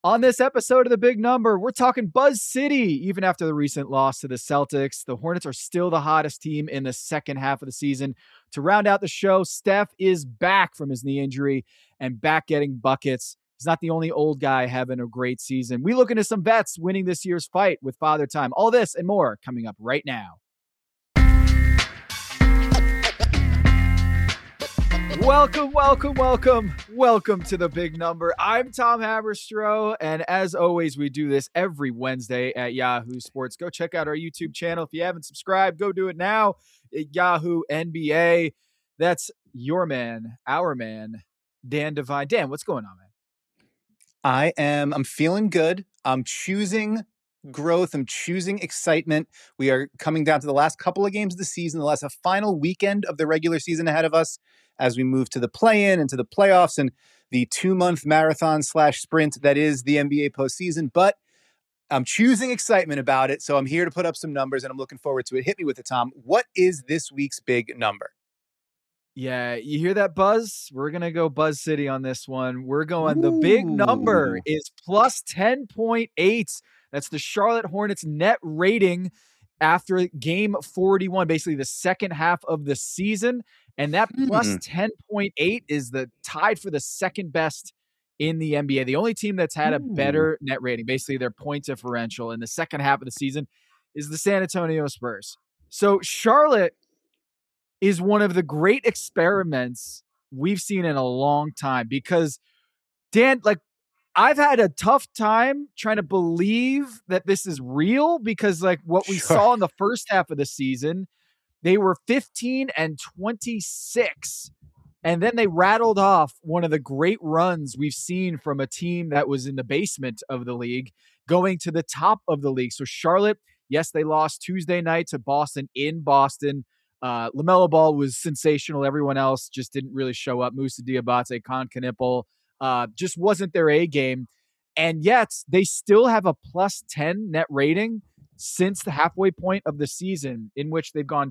On this episode of The Big Number, we're talking Buzz City. Even after the recent loss to the Celtics, the Hornets are still the hottest team in the second half of the season. To round out the show, Steph is back from his knee injury and back getting buckets. He's not the only old guy having a great season. We look into some vets winning this year's fight with Father Time. All this and more coming up right now. Welcome to The Big Number. I'm Tom Haberstroh, and as always, we do this every Wednesday at Yahoo Sports. Go check out our YouTube channel. If you haven't subscribed, go do it now at Yahoo NBA. That's your man, our man, Dan Devine. Dan, what's going on, man? I'm feeling good. I'm choosing growth. I'm choosing excitement. We are coming down to the last couple of games of the season, a final weekend of the regular season ahead of us as we move to the play-in and to the playoffs and the 2-month marathon / sprint that is the NBA postseason. But I'm choosing excitement about it. So I'm here to put up some numbers and I'm looking forward to it. Hit me with it, Tom. What is this week's big number? Yeah, you hear that buzz? We're going to go Buzz City on this one. We're going, the big number is plus 10.8. That's the Charlotte Hornets net rating after game 41, basically the second half of the season. And that plus 10.8 is the tied for the second best in the NBA. The only team that's had a better net rating, basically their point differential in the second half of the season, is the San Antonio Spurs. So Charlotte is one of the great experiments we've seen in a long time because, Dan, I've had a tough time trying to believe that this is real because what we saw in the first half of the season, they were 15-26, and then they rattled off one of the great runs we've seen from a team that was in the basement of the league going to the top of the league. So Charlotte, yes, they lost Tuesday night to Boston in Boston. LaMelo Ball was sensational. Everyone else just didn't really show up. Moussa Diabate, Con Knipple, just wasn't their A game. And yet they still have a plus 10 net rating since the halfway point of the season, in which they've gone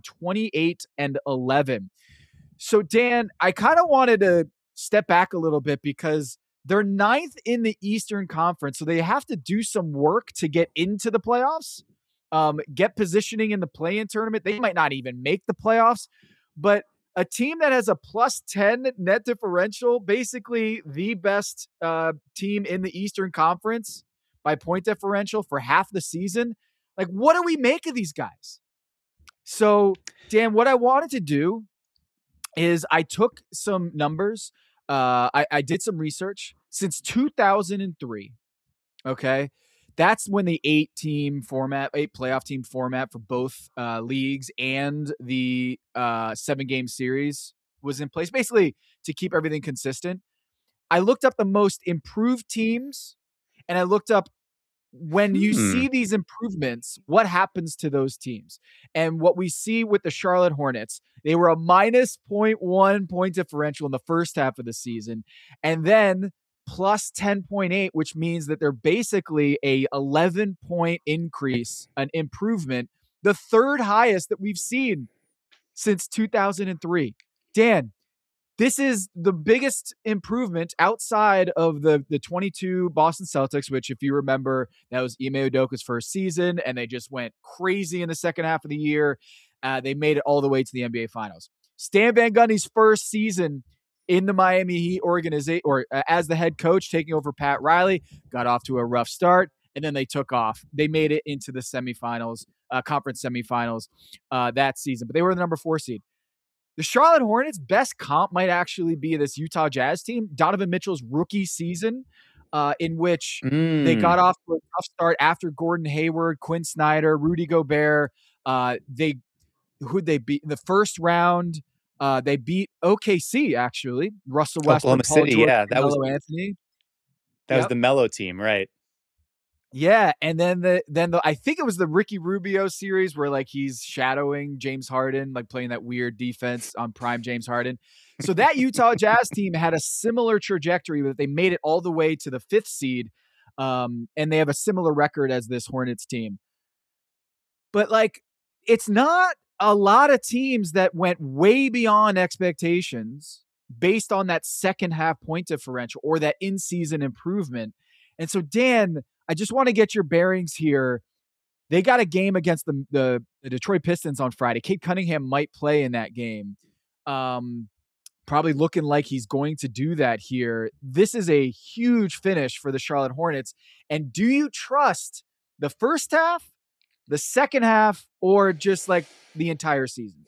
28-11. So Dan, I kind of wanted to step back a little bit because they're 9th in the Eastern Conference. So they have to do some work to get into the playoffs, get positioning in the play-in tournament. They might not even make the playoffs, but a team that has a plus 10 net differential, basically the best team in the Eastern Conference by point differential for half the season. What do we make of these guys? So, Dan, what I wanted to do is I took some numbers. I did some research since 2003. Okay. That's when the 8 playoff team format for both leagues and the 7-game series was in place, basically to keep everything consistent. I looked up the most improved teams, and I looked up when you see these improvements, what happens to those teams? And what we see with the Charlotte Hornets, they were a minus 0.1 point differential in the first half of the season. And then plus 10.8, which means that they're basically a 11-point increase, an improvement, the third highest that we've seen since 2003. Dan, this is the biggest improvement outside of the 22 Boston Celtics, which, if you remember, that was Ime Udoka's first season, and they just went crazy in the second half of the year. They made it all the way to the NBA Finals. Stan Van Gundy's first season in the Miami Heat organization, or as the head coach, taking over Pat Riley, got off to a rough start, and then they took off. They made it into the semifinals, conference semifinals that season, but they were the number 4 seed. The Charlotte Hornets' best comp might actually be this Utah Jazz team, Donovan Mitchell's rookie season, in which they got off to a tough start after Gordon Hayward, Quinn Snyder, Rudy Gobert. Who'd they beat in the first round? They beat OKC, actually. Russell Westbrook, Oklahoma City, George, yeah. Melo Anthony. That was the Melo team, right? Yeah, and then I think it was the Ricky Rubio series where he's shadowing James Harden, playing that weird defense on prime James Harden. So that Utah Jazz team had a similar trajectory, but they made it all the way to the 5th seed, and they have a similar record as this Hornets team. But it's not a lot of teams that went way beyond expectations based on that second half point differential or that in-season improvement. And so, Dan, I just want to get your bearings here. They got a game against the Detroit Pistons on Friday. Cade Cunningham might play in that game. Probably looking like he's going to do that here. This is a huge finish for the Charlotte Hornets. And do you trust the first half, the second half, or just like the entire season?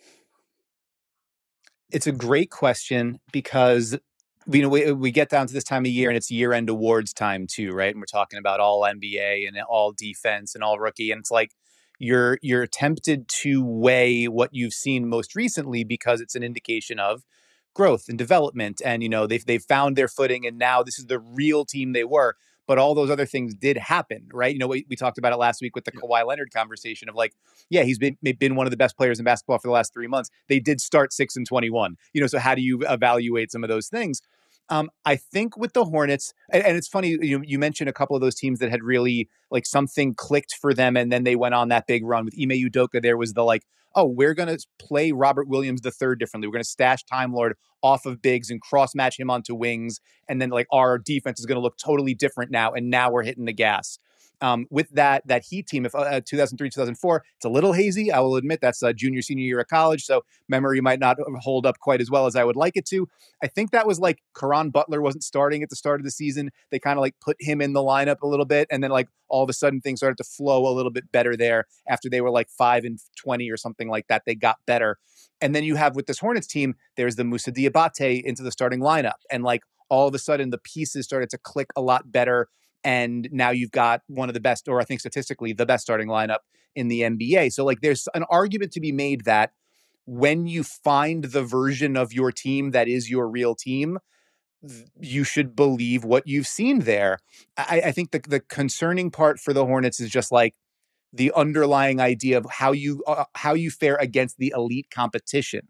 It's a great question because we get down to this time of year and it's year-end awards time too, right? And we're talking about all NBA and all defense and all rookie, and it's like you're tempted to weigh what you've seen most recently because it's an indication of growth and development, and they've found their footing, and now this is the real team they were. But all those other things did happen, right? We talked about it last week with the Kawhi Leonard conversation of like, yeah, he's been one of the best players in basketball for the last 3 months. They did start 6-21, so how do you evaluate some of those things? I think with the Hornets, and it's funny, you mentioned a couple of those teams that had really like something clicked for them, and then they went on that big run with Ime Udoka. There was the like, oh, we're going to play Robert Williams III differently. We're going to stash Time Lord off of bigs and cross match him onto wings, and then like our defense is going to look totally different now. And now we're hitting the gas. With that Heat team, if 2003, 2004, it's a little hazy. I will admit that's a junior, senior year of college, so memory might not hold up quite as well as I would like it to. I think that was like Caron Butler wasn't starting at the start of the season. They kind of like put him in the lineup a little bit, and then like all of a sudden things started to flow a little bit better there after they were like 5-20 or something like that. They got better. And then you have with this Hornets team, there's the Moussa Diabate into the starting lineup, and like all of a sudden the pieces started to click a lot better. And now you've got one of the best, or I think statistically the best starting lineup in the NBA. So like there's an argument to be made that when you find the version of your team that is your real team, you should believe what you've seen there. I think the concerning part for the Hornets is just like the underlying idea of how you fare against the elite competition.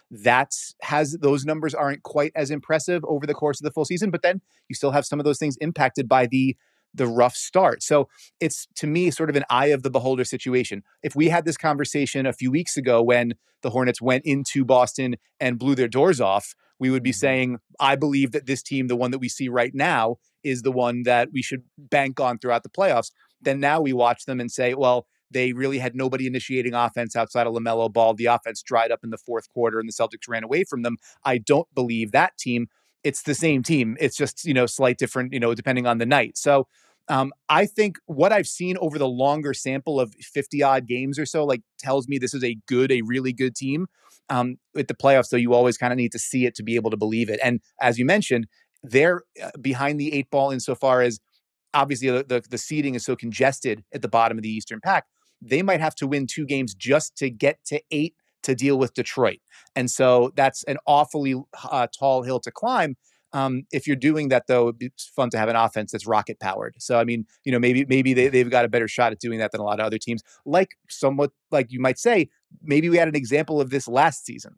Those numbers aren't quite as impressive over the course of the full season, but then you still have some of those things impacted by the rough start. So it's, to me, sort of an eye of the beholder situation. If we had this conversation a few weeks ago when the Hornets went into Boston and blew their doors off, we would be saying, I believe that this team, the one that we see right now, is the one that we should bank on throughout the playoffs. Then now we watch them and say, well, they really had nobody initiating offense outside of LaMelo Ball. The offense dried up in the fourth quarter and the Celtics ran away from them. I don't believe that team. It's the same team. It's just, slight different, depending on the night. So I think what I've seen over the longer sample of 50 odd games or so, like tells me this is a really good team. With the playoffs, though, you always kind of need to see it to be able to believe it. And as you mentioned, they're behind the 8 ball insofar as obviously the seeding is so congested at the bottom of the Eastern Pac. They might have to win 2 games just to get to 8 to deal with Detroit. And so that's an awfully tall hill to climb. If you're doing that, though, it's fun to have an offense that's rocket powered. So, I mean, maybe they've got a better shot at doing that than a lot of other teams. Somewhat like you might say, maybe we had an example of this last season.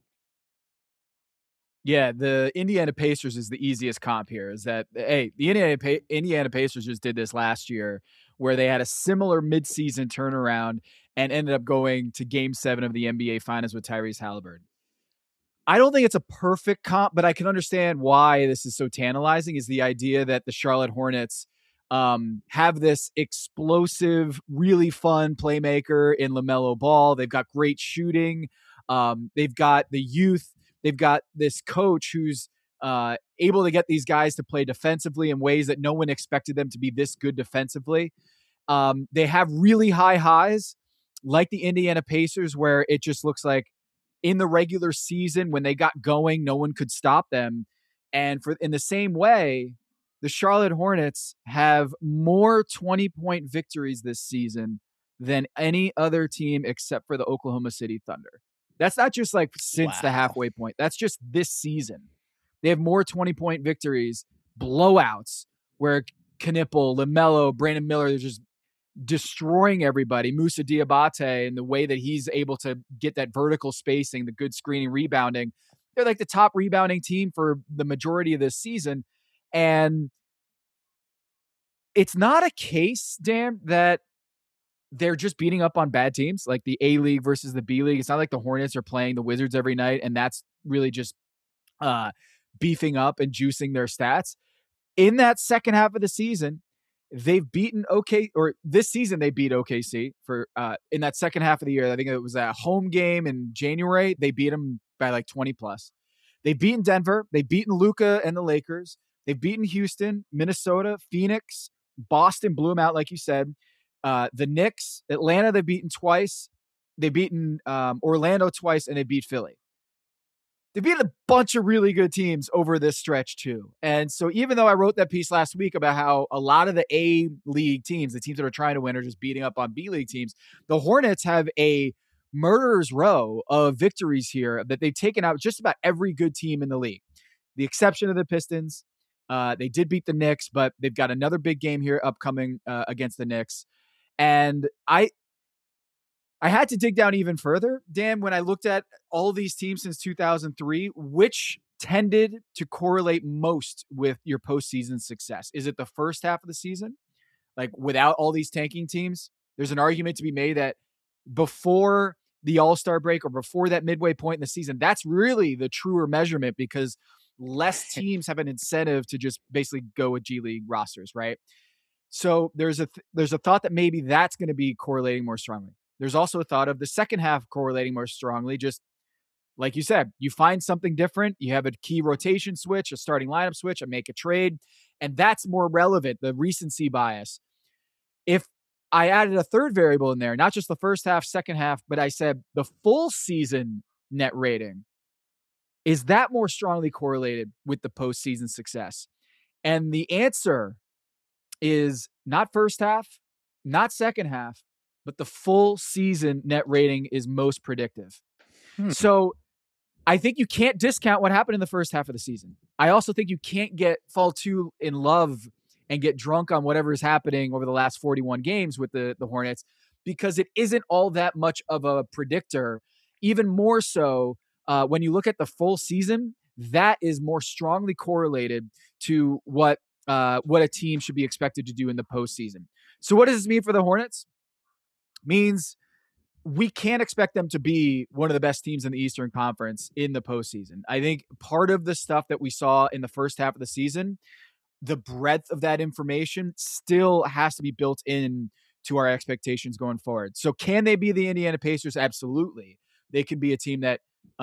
Yeah, the Indiana Pacers is the easiest comp here. Is that, hey, the Indiana Pacers just did this last year where they had a similar midseason turnaround and ended up going to Game 7 of the NBA Finals with Tyrese Halliburton. I don't think it's a perfect comp, but I can understand why this is so tantalizing, is the idea that the Charlotte Hornets have this explosive, really fun playmaker in LaMelo Ball. They've got great shooting. They've got the youth. They've got this coach who's able to get these guys to play defensively in ways that no one expected them to be this good defensively. They have really high highs, like the Indiana Pacers, where it just looks like in the regular season, when they got going, no one could stop them. And in the same way, the Charlotte Hornets have more 20-point victories this season than any other team except for the Oklahoma City Thunder. That's not just like since the halfway point. That's just this season. They have more 20-point victories, blowouts, where Knipple, LaMelo, Brandon Miller, they're just destroying everybody. Moussa Diabate and the way that he's able to get that vertical spacing, the good screening, rebounding. They're like the top rebounding team for the majority of this season. And it's not a case, Dan, that they're just beating up on bad teams like the A League versus the B League. It's not like the Hornets are playing the Wizards every night, and that's really just beefing up and juicing their stats. In that second half of the season, they've beaten or this season they beat OKC for in that second half of the year. I think it was a home game in January. They beat them by like 20 plus. They've beaten Denver. They've beaten Luka and the Lakers. They've beaten Houston, Minnesota, Phoenix, Boston blew them out, like you said. The Knicks, Atlanta, they've beaten twice. They've beaten Orlando twice, and they beat Philly. They beat a bunch of really good teams over this stretch too. And so even though I wrote that piece last week about how a lot of the A League teams, the teams that are trying to win, are just beating up on B League teams, the Hornets have a murderer's row of victories here that they've taken out just about every good team in the league. The exception of the Pistons. They did beat the Knicks, but they've got another big game here upcoming against the Knicks. And I had to dig down even further, Dan, when I looked at all of these teams since 2003, which tended to correlate most with your postseason success? Is it the first half of the season? Like without all these tanking teams, there's an argument to be made that before the All-Star break or before that midway point in the season, that's really the truer measurement because less teams have an incentive to just basically go with G League rosters, right? So there's a thought that maybe that's going to be correlating more strongly. There's also a thought of the second half correlating more strongly. Just like you said, you find something different. You have a key rotation switch, a starting lineup switch, a make a trade, and that's more relevant, the recency bias. If I added a third variable in there, not just the first half, second half, but I said the full season net rating, is that more strongly correlated with the postseason success? And the answer is not first half, not second half, but the full season net rating is most predictive. So I think you can't discount what happened in the first half of the season. I also think you can't fall too in love and get drunk on whatever is happening over the last 41 games with the Hornets, because it isn't all that much of a predictor. Even more so when you look at the full season, that is more strongly correlated to what a team should be expected to do in the postseason. So what does this mean for the Hornets? Means we can't expect them to be one of the best teams in the Eastern Conference in the postseason. I think part of the stuff that we saw in the first half of the season, the breadth of that information still has to be built in to our expectations going forward. So can they be the Indiana Pacers? Absolutely. They can be a team that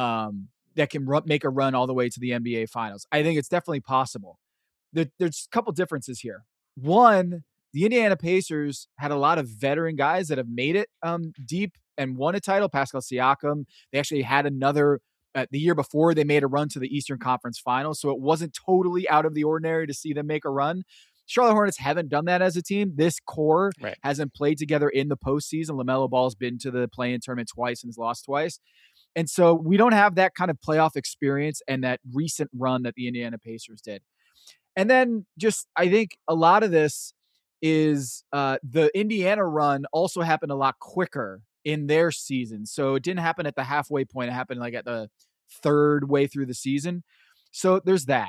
can make a run all the way to the NBA Finals. I think it's definitely possible. There's a couple differences here. One, the Indiana Pacers had a lot of veteran guys that have made it deep and won a title. Pascal Siakam. They actually had another the year before they made a run to the Eastern Conference Finals. So it wasn't totally out of the ordinary to see them make a run. Charlotte Hornets haven't done that as a team. This core hasn't played together in the postseason. LaMelo Ball's been to the play-in tournament twice and has lost twice. And so we don't have that kind of playoff experience and that recent run that the Indiana Pacers did. And then just, I think a lot of this is the Indiana run also happened a lot quicker in their season. So it didn't happen at the halfway point. It happened like at the third way through the season. So there's that.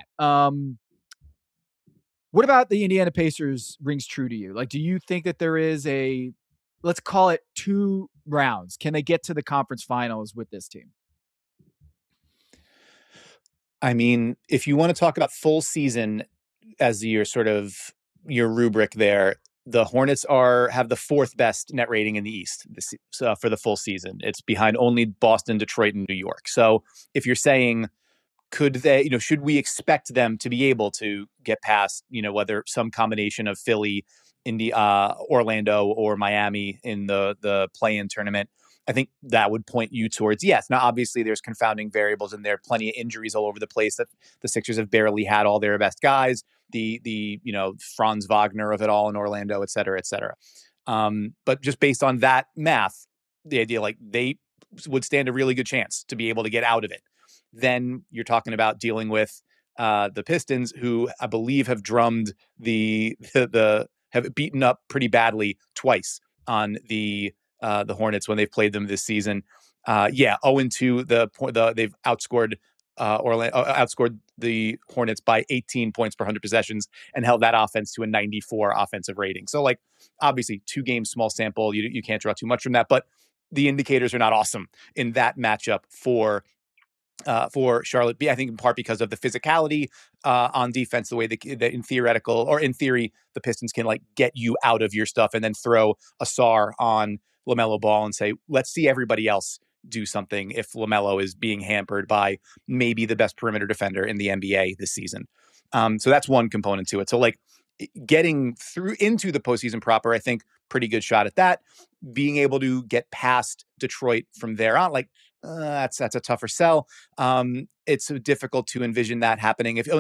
What about the Indiana Pacers rings true to you? Like, do you think that there is let's call it 2 rounds? Can they get to the conference finals with this team? I mean, if you want to talk about full season as your rubric there, the Hornets have the 4th best net rating in the East for the full season. It's behind only Boston, Detroit, and New York. So if you're saying, could they, should we expect them to be able to get past, whether some combination of Philly, Orlando, or Miami in the play-in tournament? I think that would point you towards yes. Now, obviously, there's confounding variables and there are plenty of injuries all over the place that the Sixers have barely had all their best guys. The Franz Wagner of it all in Orlando, et cetera, et cetera. But just based on that math, the idea like they would stand a really good chance to be able to get out of it. Then you're talking about dealing with the Pistons, who I believe have drummed have beaten up pretty badly twice on the Hornets when they've played them this season. 0-2. They've outscored outscored the Hornets by 18 points per 100 possessions and held that offense to a 94 offensive rating. So, obviously, 2 games, small sample. You can't draw too much from that, but the indicators are not awesome in that matchup for for Charlotte. I think in part because of the physicality on defense, the way that in theory, the Pistons can like get you out of your stuff and then throw a SAR on LaMelo Ball and say, let's see everybody else do something if LaMelo is being hampered by maybe the best perimeter defender in the NBA this season. So that's one component to it. So like getting through into the postseason proper, I think pretty good shot at that. Being able to get past Detroit from there on, like that's a tougher sell. It's difficult to envision that happening. If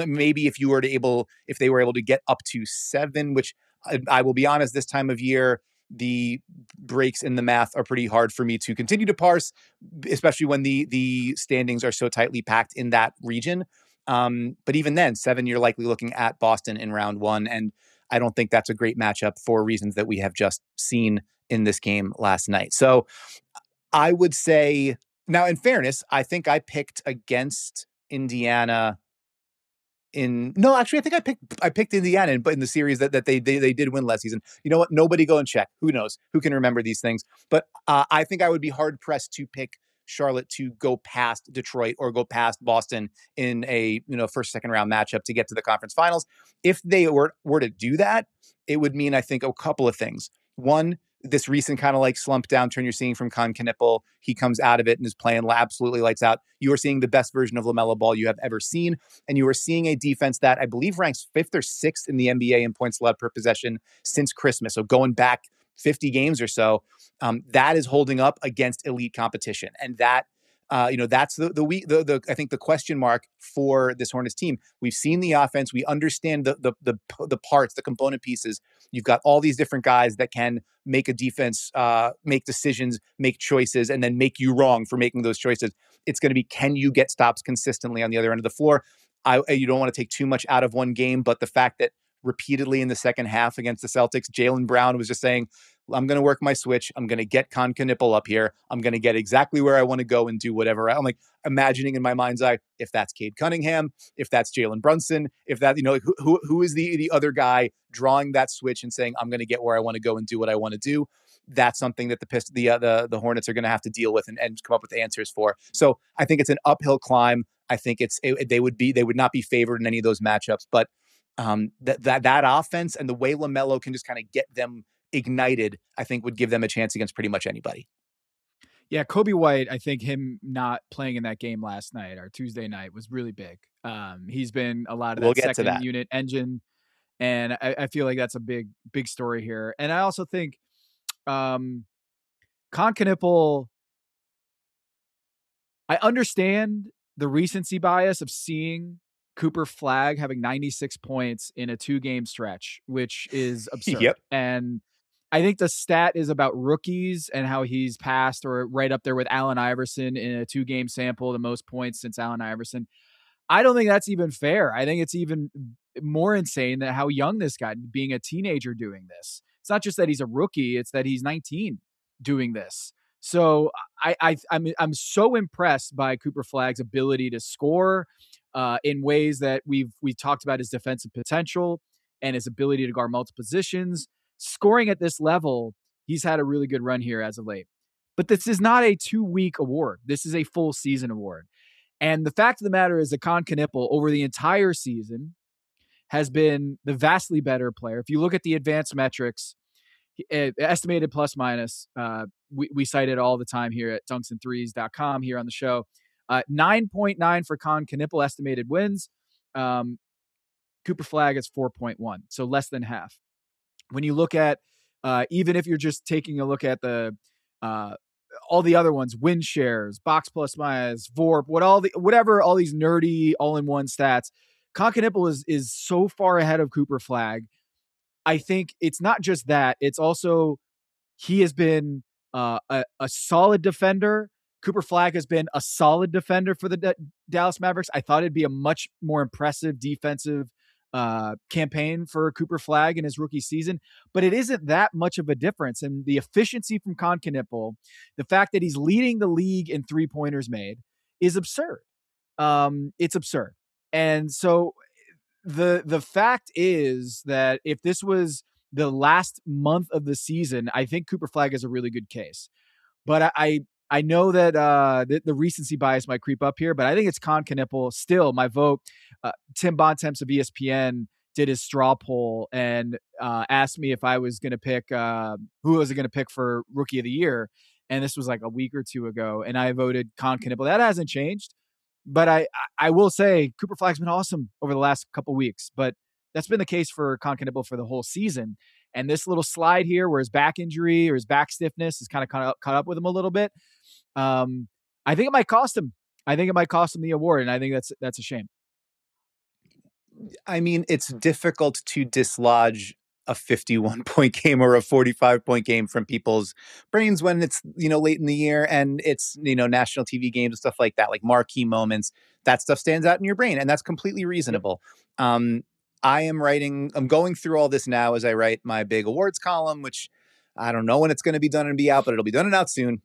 they were able to get up to 7, which I will be honest, this time of year, the breaks in the math are pretty hard for me to continue to parse, especially when the standings are so tightly packed in that region. But even then, 7, you're likely looking at Boston in round 1, and I don't think that's a great matchup for reasons that we have just seen in this game last night. So I would say, now in fairness, I think I picked against Indiana I think I picked Indiana, but in the series that they did win last season. You know what? Nobody go and check. Who knows? Who can remember these things? But I think I would be hard pressed to pick Charlotte to go past Detroit or go past Boston in a first, second round matchup to get to the conference finals. If they were to do that, it would mean, I think, a couple of things. One, this recent kind of like slump downturn you're seeing from Con Knippel, he comes out of it and is playing absolutely lights out. You are seeing the best version of LaMelo Ball you have ever seen. And you are seeing a defense that I believe ranks 5th or 6th in the NBA in points allowed per possession since Christmas. So going back 50 games or so, that is holding up against elite competition. And that, that's the I think the question mark for this Hornets team. We've seen the offense. We understand the parts, the component pieces. You've got all these different guys that can make a defense, make decisions, make choices, and then make you wrong for making those choices. It's going to be, can you get stops consistently on the other end of the floor? You don't want to take too much out of one game, but the fact that repeatedly in the second half against the Celtics, Jaylen Brown was just saying, I'm going to work my switch. I'm going to get Con Knippel up here. I'm going to get exactly where I want to go and do whatever. I'm like imagining in my mind's eye, if that's Cade Cunningham, if that's Jalen Brunson, if that, who is the other guy drawing that switch and saying, I'm going to get where I want to go and do what I want to do. That's something that the Hornets are going to have to deal with and come up with answers for. So I think it's an uphill climb. I think they would not be favored in any of those matchups, but that offense and the way LaMelo can just kind of get them ignited, I think would give them a chance against pretty much anybody. Yeah, Kobe White, I think him not playing in that game last night or Tuesday night was really big. He's been a lot of that second unit engine, and I feel like that's a big story here. And I also think Con Knippel, I understand the recency bias of seeing Cooper Flagg having 96 points in a 2-game stretch, which is absurd. Yep. And I think the stat is about rookies and how he's passed or right up there with Allen Iverson in a 2-game sample, the most points since Allen Iverson. I don't think that's even fair. I think it's even more insane that how young this guy, being a teenager doing this. It's not just that he's a rookie, it's that he's 19 doing this. So I'm so impressed by Cooper Flagg's ability to score in ways that we've talked about his defensive potential and his ability to guard multiple positions. Scoring at this level, he's had a really good run here as of late. But this is not a 2-week award. This is a full season award. And the fact of the matter is that Con Knippel over the entire season has been the vastly better player. If you look at the advanced metrics, estimated plus minus, we cite it all the time here at dunksandthrees.com here on the show. 9.9 for Con Knippel estimated wins. Cooper Flagg is 4.1, so less than half. When you look at, even if you're just taking a look at the all the other ones, win shares, box plus minus, VORP, whatever, all these nerdy all-in-one stats, Con Knippel is so far ahead of Cooper Flagg. I think it's not just that; it's also he has been a solid defender. Cooper Flagg has been a solid defender for the Dallas Mavericks. I thought it'd be a much more impressive defensive campaign for Cooper Flagg in his rookie season, but it isn't that much of a difference. And the efficiency from Con Knippel, the fact that he's leading the league in 3-pointers made, is absurd. It's absurd. And so the fact is that if this was the last month of the season, I think Cooper Flagg is a really good case. But I know that the recency bias might creep up here, but I think it's Con Knipple. Still, my vote. Tim Bontemps of ESPN did his straw poll and asked me if I was going to pick who was going to pick for Rookie of the Year, and this was like a week or two ago, and I voted Con Knipple. That hasn't changed, but I will say Cooper Flag's been awesome over the last couple weeks, but that's been the case for Con Knipple for the whole season. And this little slide here, where his back injury or his back stiffness is kind of caught up with him a little bit. I think it might cost him. I think it might cost him the award, and I think that's a shame. I mean, it's difficult to dislodge a 51-point game or a 45-point game from people's brains when it's, late in the year and it's, national TV games and stuff like that, like marquee moments. That stuff stands out in your brain, and that's completely reasonable. I'm going through all this now as I write my big awards column, which I don't know when it's going to be done and be out, but it'll be done and out soon.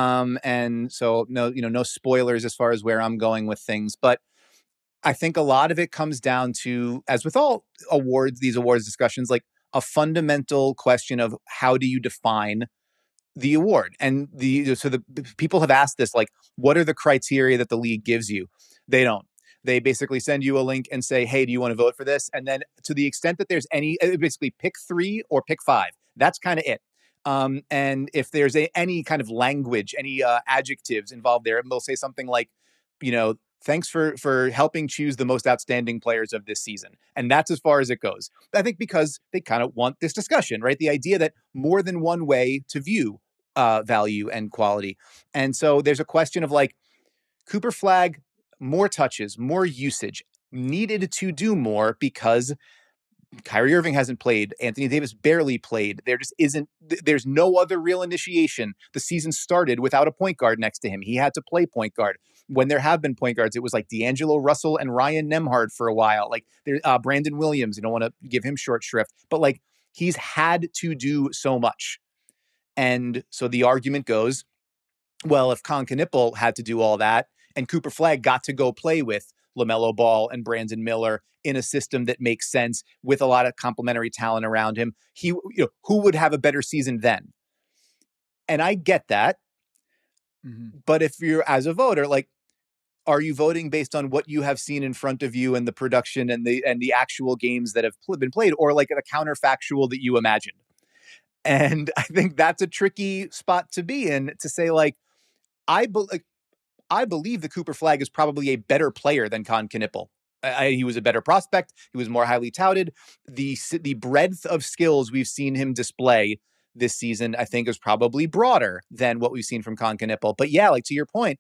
And so no spoilers as far as where I'm going with things, but I think a lot of it comes down to, as with all these awards discussions, like a fundamental question of how do you define the award? And the people have asked this, like, what are the criteria that the league gives you? They don't. They basically send you a link and say, hey, do you want to vote for this? And then to the extent that there's any, basically pick 3 or pick 5. That's kind of it. And if there's any kind of language, any adjectives involved there, they'll say something like, thanks for helping choose the most outstanding players of this season. And that's as far as it goes. I think because they kind of want this discussion, right? The idea that more than one way to view value and quality. And so there's a question of like Cooper Flag, more touches, more usage, needed to do more because Kyrie Irving hasn't played. Anthony Davis barely played. There's no other real initiation. The season started without a point guard next to him. He had to play point guard. When there have been point guards, it was like D'Angelo Russell and Ryan Nembhard for a while. Like Brandon Williams, you don't want to give him short shrift, but like he's had to do so much. And so the argument goes, well, if Con Knipple had to do all that and Cooper Flag got to go play with LaMelo Ball and Brandon Miller in a system that makes sense with a lot of complementary talent around him, who would have a better season then? And I get that. Mm-hmm. But if you're, as a voter, like, are you voting based on what you have seen in front of you and the production and the actual games that have been played, or like the counterfactual that you imagined? And I think that's a tricky spot to be in, to say, like, I believe the Cooper Flag is probably a better player than Con Knipple. He was a better prospect. He was more highly touted. The breadth of skills we've seen him display this season, I think, is probably broader than what we've seen from Con Knipple. But yeah, like to your point,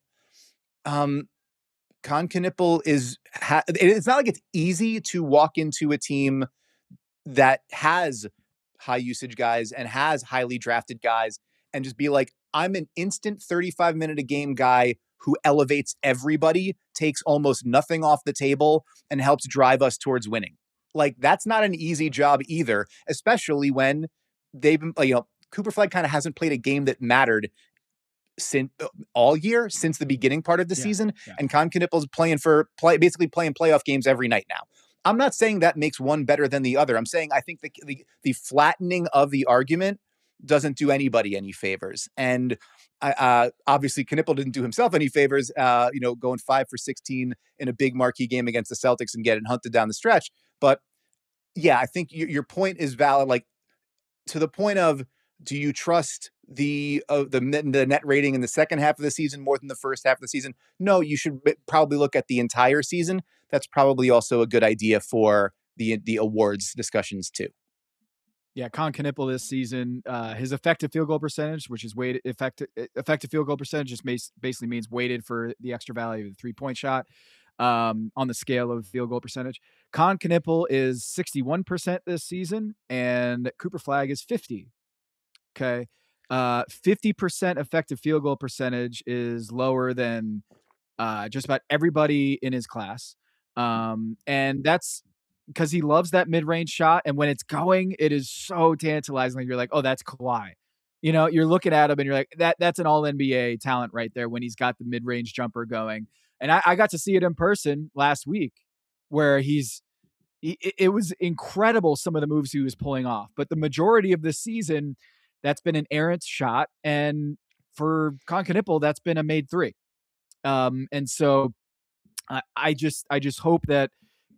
Con Knipple it's not like it's easy to walk into a team that has high usage guys and has highly drafted guys and just be like, I'm an instant 35-minute a game guy who elevates everybody, takes almost nothing off the table, and helps drive us towards winning. Like, that's not an easy job either, especially when they've been, Cooper Flag kind of hasn't played a game that mattered since all year, since the beginning part of the season. Yeah. And Con Knipple's basically playing playoff games every night now. I'm not saying that makes one better than the other. I'm saying I think the flattening of the argument doesn't do anybody any favors. And obviously Knipple didn't do himself any favors, going 5 for 16 in a big marquee game against the Celtics and getting hunted down the stretch. But yeah, I think your point is valid. Like, to the point of, do you trust the net rating in the second half of the season more than the first half of the season? No, you should probably look at the entire season. That's probably also a good idea for the awards discussions too. Yeah, Con Knipple this season, his effective field goal percentage, which is weighted effective field goal percentage, just basically means weighted for the extra value of the 3-point shot on the scale of field goal percentage. Con Knipple is 61% this season, and Cooper Flag is 50. Okay, 50% effective field goal percentage is lower than just about everybody in his class, and that's because he loves that mid-range shot. And when it's going, it is so tantalizing. You're like, oh, that's Kawhi. You're looking at him and you're like, that's an all NBA talent right there when he's got the mid-range jumper going. And I got to see it in person last week where it was incredible, some of the moves he was pulling off. But the majority of the season, that's been an errant shot. And for Concanippel, that's been a made 3. And so I just hope that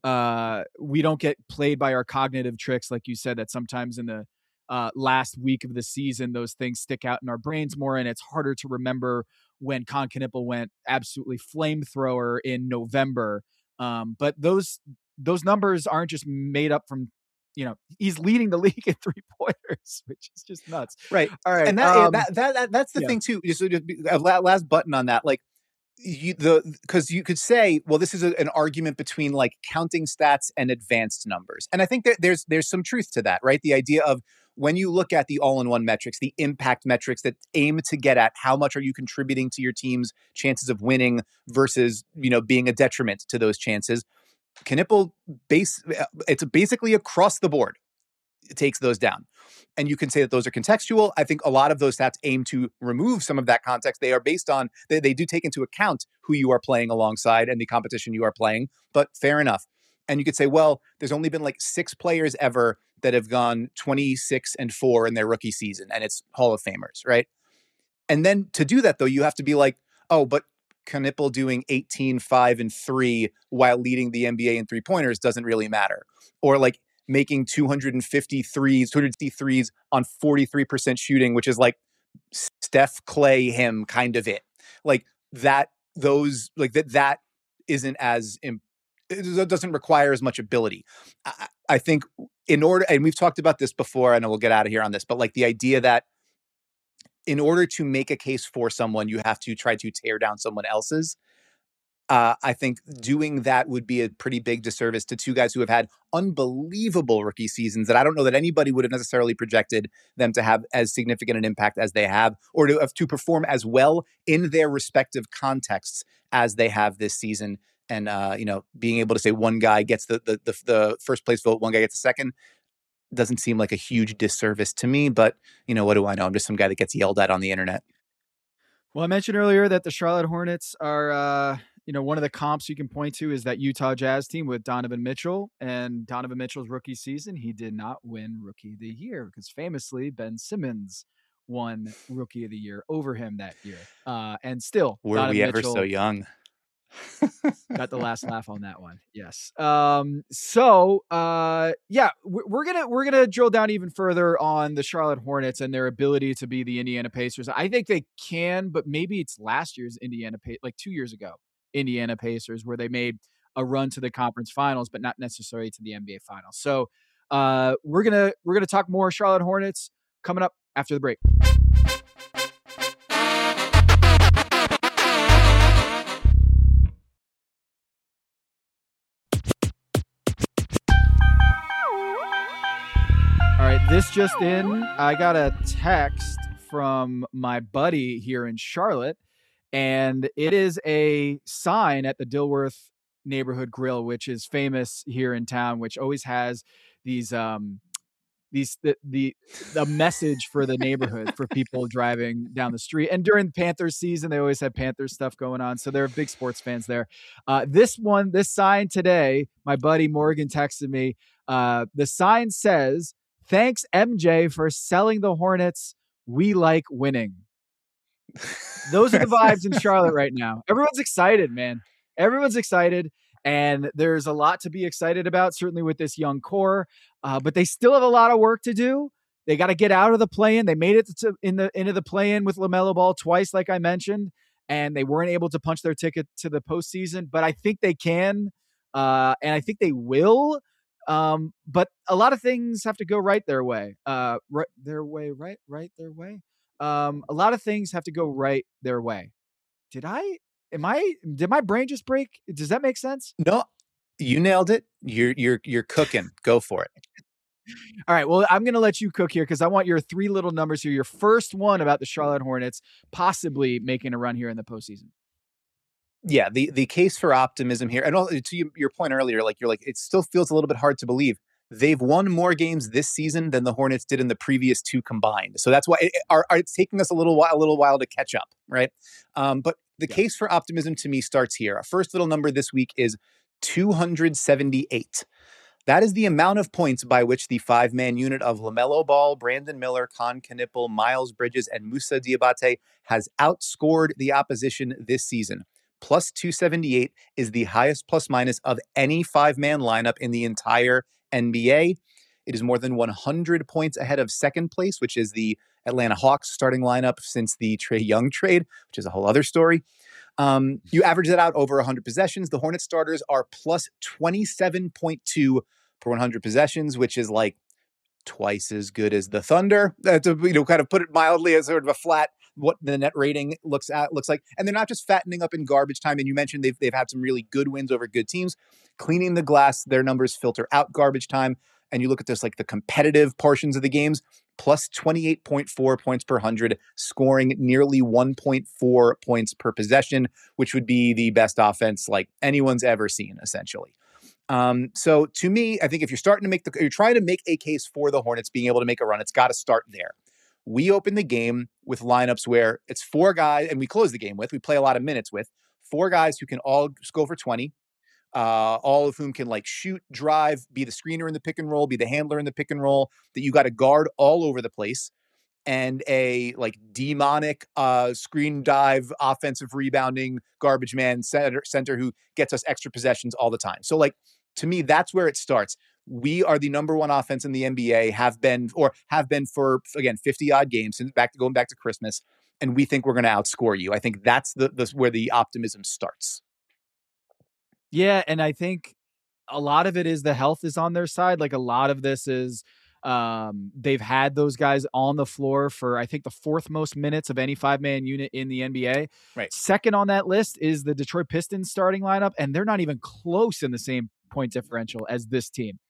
we don't get played by our cognitive tricks, like you said, that sometimes in the last week of the season, those things stick out in our brains more, and it's harder to remember when Concanippel went absolutely flamethrower in November. But those numbers aren't just made up from, he's leading the league in 3-pointers, which is just nuts. Right. All right. And that's the thing too. Just last button on that, like, because you could say, well, this is an argument between like counting stats and advanced numbers. And I think that there's some truth to that, right? The idea of when you look at the all-in-one metrics, the impact metrics that aim to get at how much are you contributing to your team's chances of winning versus, being a detriment to those chances. Knippel it's basically across the board. It takes those down. And you can say that those are contextual. I think a lot of those stats aim to remove some of that context. They are based on, they do take into account who you are playing alongside and the competition you are playing, but fair enough. And you could say, well, there's only been like 6 players ever that have gone 26-4 in their rookie season, and it's Hall of Famers, right? And then to do that, though, you have to be like, oh, but Knippel doing 18-5-3 while leading the NBA in 3-pointers doesn't really matter. Or like making 250 threes on 43% shooting, which is like Steph, Clay, him kind of it. Like that, that isn't as, it doesn't require as much ability. I think in order, and we've talked about this before, and we'll get out of here on this, but like the idea that in order to make a case for someone, you have to try to tear down someone else's. I think doing that would be a pretty big disservice to 2 guys who have had unbelievable rookie seasons that I don't know that anybody would have necessarily projected them to have as significant an impact as they have, or to perform as well in their respective contexts as they have this season. And, being able to say one guy gets the first place vote, one guy gets the second, doesn't seem like a huge disservice to me. But, what do I know? I'm just some guy that gets yelled at on the internet. Well, I mentioned earlier that the Charlotte Hornets are, one of the comps you can point to is that Utah Jazz team with Donovan Mitchell. And Donovan Mitchell's rookie season, he did not win Rookie of the Year because famously Ben Simmons won Rookie of the Year over him that year. And still, were Donovan we ever Mitchell so young? got the last laugh on that one. Yes. So we're gonna drill down even further on the Charlotte Hornets and their ability to be the Indiana Pacers. I think they can, but maybe it's last year's like 2 years ago, Indiana Pacers, where they made a run to the conference finals, but not necessarily to the NBA finals. So we're gonna talk more Charlotte Hornets coming up after the break. All right, this just in, I got a text from my buddy here in Charlotte, and it is a sign at the Dilworth Neighborhood Grill, which is famous here in town, which always has these the message for the neighborhood for people driving down the street. And during Panthers season, they always have Panthers stuff going on, so they're big sports fans there. This sign today, my buddy Morgan texted me. The sign says, "Thanks, MJ, for selling the Hornets. We like winning." Those are the vibes in Charlotte right now. Everyone's excited, man. Everyone's excited, and there's a lot to be excited about, certainly with this young core. But they still have a lot of work to do. They got to get out of the play-in. They made it into the play-in with LaMelo Ball twice, like I mentioned, and they weren't able to punch their ticket to the postseason. But I think they can, and I think they will. But a lot of things have to go right their way. A lot of things have to go right their way. Did my brain just break? Does that make sense? No, you nailed it. You're cooking. Go for it. All right. Well, I'm going to let you cook here because I want your 3 little numbers here. Your first one about the Charlotte Hornets possibly making a run here in the postseason. Yeah, the case for optimism here, and also to your point earlier, you're like, it still feels a little bit hard to believe. They've won more games this season than the Hornets did in the previous 2 combined. So that's why it's taking us a little while to catch up, right? But the case for optimism to me starts here. Our first little number this week is 278. That is the amount of points by which the five-man unit of LaMelo Ball, Brandon Miller, Con Knipple, Miles Bridges, and Musa Diabate has outscored the opposition this season. Plus 278 is the highest plus minus of any five-man lineup in the entire NBA. It is more than 100 points ahead of second place, which is the Atlanta Hawks starting lineup since the Trae Young trade, which is a whole other story. You average that out over 100 possessions. The Hornets starters are plus 27.2 per 100 possessions, which is like twice as good as the Thunder. To kind of put it mildly, as sort of a flat what the net rating looks like. And they're not just fattening up in garbage time. And you mentioned they've had some really good wins over good teams. Cleaning the glass, their numbers filter out garbage time. And you look at this, like the competitive portions of the games, plus 28.4 points per 100, scoring nearly 1.4 points per possession, which would be the best offense like anyone's ever seen, essentially. So to me, I think if you're you're trying to make a case for the Hornets being able to make a run, it's got to start there. We open the game with lineups where it's four guys, and we close the game with, we play a lot of minutes with, four guys who can all go for 20, all of whom can like shoot, drive, be the screener in the pick and roll, be the handler in the pick and roll, that you got to guard all over the place, and a like demonic screen dive, offensive rebounding garbage man center who gets us extra possessions all the time. So like, to me, that's where it starts. We are the number one offense in the NBA, have been for, again, 50 odd games since going back to Christmas. And we think we're going to outscore you. I think that's where the optimism starts. Yeah. And I think a lot of it is the health is on their side. Like a lot of this is they've had those guys on the floor for, I think, the fourth most minutes of any five-man unit in the NBA. Right. Second on that list is the Detroit Pistons starting lineup, and they're not even close in the same point differential as this team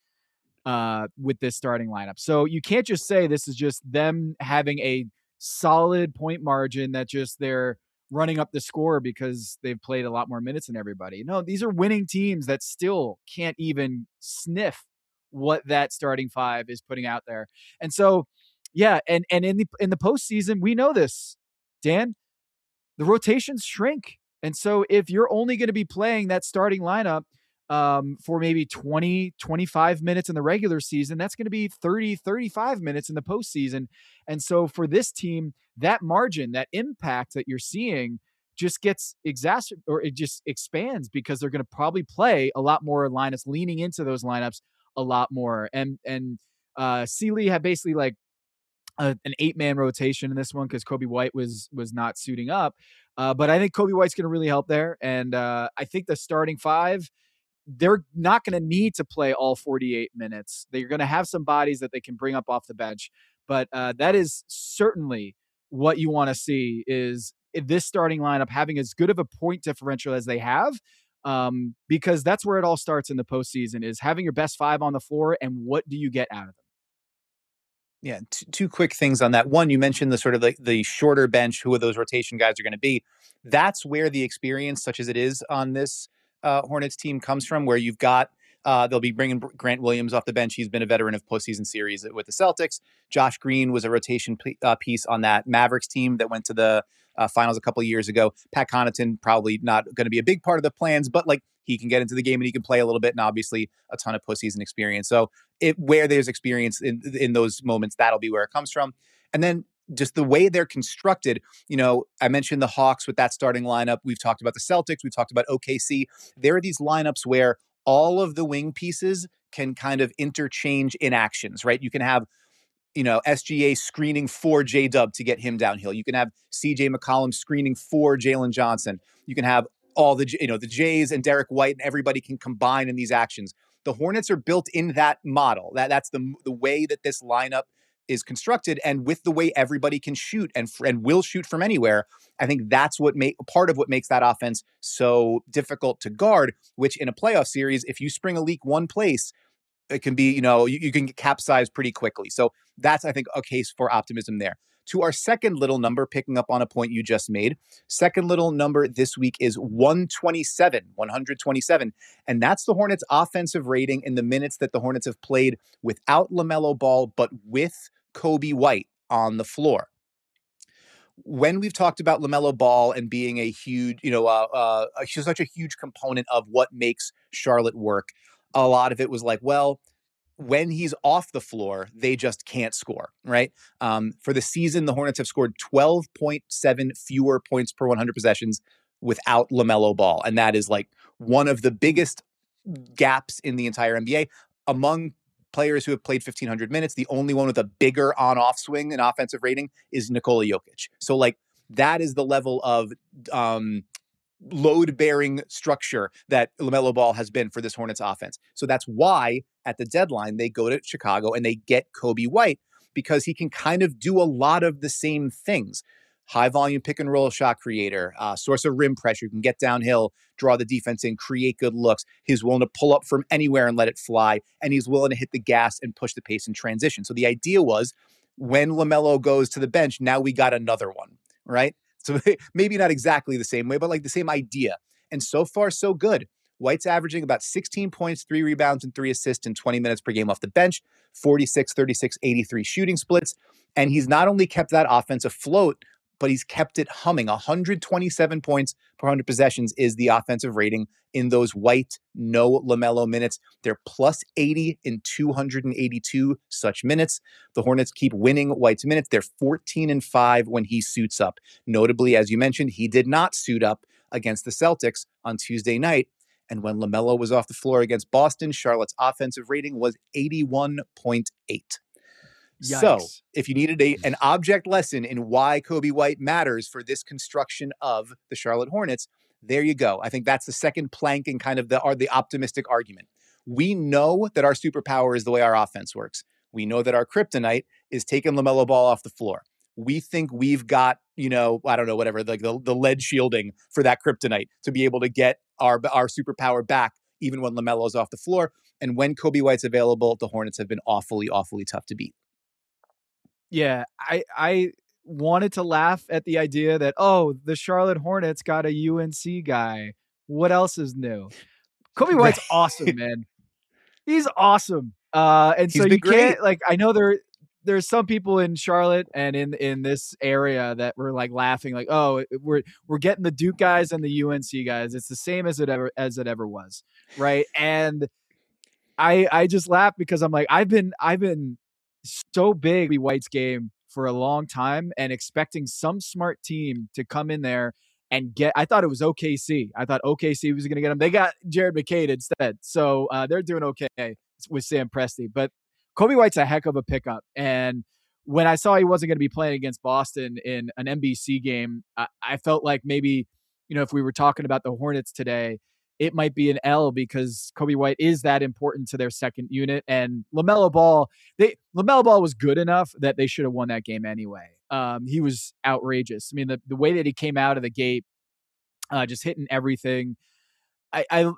with this starting lineup. So you can't just say this is just them having a solid point margin that just they're running up the score because they've played a lot more minutes than everybody. No, these are winning teams that still can't even sniff what that starting five is putting out there. And so, yeah, and in the postseason, we know this, Dan, the rotations shrink. And so if you're only going to be playing that starting lineup for maybe 20, 25 minutes in the regular season, that's going to be 30, 35 minutes in the postseason. And so for this team, that margin, that impact that you're seeing just gets exacerbated, or it just expands, because they're going to probably play a lot more lineups, leaning into those lineups a lot more. And Sealy had basically like an 8-man rotation in this one because Kobe White was not suiting up. But I think Kobe White's going to really help there. And I think the starting five, they're not going to need to play all 48 minutes. They're going to have some bodies that they can bring up off the bench. But that is certainly what you want to see, is this starting lineup having as good of a point differential as they have, because that's where it all starts in the postseason, is having your best five on the floor, and what do you get out of them? Yeah, two quick things on that. One, you mentioned the sort of the shorter bench, who those rotation guys are going to be. That's where the experience, such as it is on this Hornets team, comes from, where you've got they'll be bringing Grant Williams off the bench. He's been a veteran of postseason series with the Celtics. Josh Green was a rotation piece on that Mavericks team that went to the finals a couple of years ago. Pat Connaughton, probably not going to be a big part of the plans, but like, he can get into the game and he can play a little bit, and obviously a ton of postseason experience. So where there's experience in those moments, that'll be where it comes from. And then just the way they're constructed, I mentioned the Hawks with that starting lineup. We've talked about the Celtics. We've talked about OKC. There are these lineups where all of the wing pieces can kind of interchange in actions, right? You can have, SGA screening for J-Dub to get him downhill. You can have CJ McCollum screening for Jalen Johnson. You can have all the Jays and Derek White, and everybody can combine in these actions. The Hornets are built in that model. That's the way that this lineup is constructed, and with the way everybody can shoot and will shoot from anywhere, I think that's part of what makes that offense so difficult to guard, which in a playoff series, if you spring a leak one place, it can be, you can get capsized pretty quickly. So that's, I think, a case for optimism there. To our second little number, picking up on a point you just made, second little number this week is 127. And that's the Hornets' offensive rating in the minutes that the Hornets have played without LaMelo Ball, but with Kobe White on the floor. When we've talked about LaMelo Ball and being a huge, such a huge component of what makes Charlotte work, a lot of it was like, well, when he's off the floor, they just can't score, right? For the season, the Hornets have scored 12.7 fewer points per 100 possessions without LaMelo Ball. And that is like one of the biggest gaps in the entire NBA. Among players who have played 1,500 minutes, the only one with a bigger on-off swing in offensive rating is Nikola Jokic. So like that is the level of load-bearing structure that LaMelo Ball has been for this Hornets offense. So that's why at the deadline, they go to Chicago and they get Coby White, because he can kind of do a lot of the same things. High volume pick and roll shot creator, source of rim pressure, can get downhill, draw the defense in, create good looks. He's willing to pull up from anywhere and let it fly. And he's willing to hit the gas and push the pace in transition. So the idea was when LaMelo goes to the bench, now we got another one, right? So maybe not exactly the same way, but like the same idea. And so far, so good. White's averaging about 16 points, 3 rebounds, and 3 assists in 20 minutes per game off the bench, 46, 36, 83 shooting splits. And he's not only kept that offense afloat, but he's kept it humming. 127 points per 100 possessions is the offensive rating in those White, no LaMelo minutes. They're plus 80 in 282 such minutes. The Hornets keep winning White's minutes. They're 14-5 when he suits up. Notably, as you mentioned, he did not suit up against the Celtics on Tuesday night. And when LaMelo was off the floor against Boston, Charlotte's offensive rating was 81.8. Yikes. So if you needed an object lesson in why Coby White matters for this construction of the Charlotte Hornets, there you go. I think that's the second plank in kind of the optimistic argument. We know that our superpower is the way our offense works. We know that our kryptonite is taking LaMelo Ball off the floor. We think we've got, I don't know, whatever, like the lead shielding for that kryptonite to be able to get our superpower back even when LaMelo's off the floor. And when Coby White's available, the Hornets have been awfully, awfully tough to beat. Yeah, I wanted to laugh at the idea that, the Charlotte Hornets got a UNC guy. What else is new? Coby White's awesome, man. He's awesome. And so you can't, like, I know there's some people in Charlotte and in this area that were like laughing, like, we're getting the Duke guys and the UNC guys. It's the same as it ever was, right? And I just laugh because I'm like, I've been so big White's game for a long time and expecting some smart team to come in there and I thought it was OKC. I thought OKC was going to get him. They got Jared McCade instead. So they're doing okay with Sam Presti. But Coby White's a heck of a pickup. And when I saw he wasn't going to be playing against Boston in an NBC game, I felt like maybe, if we were talking about the Hornets today, it might be an L because Coby White is that important to their second unit. And LaMelo Ball was good enough that they should have won that game anyway. He was outrageous. I mean, the way that he came out of the gate, just hitting everything. I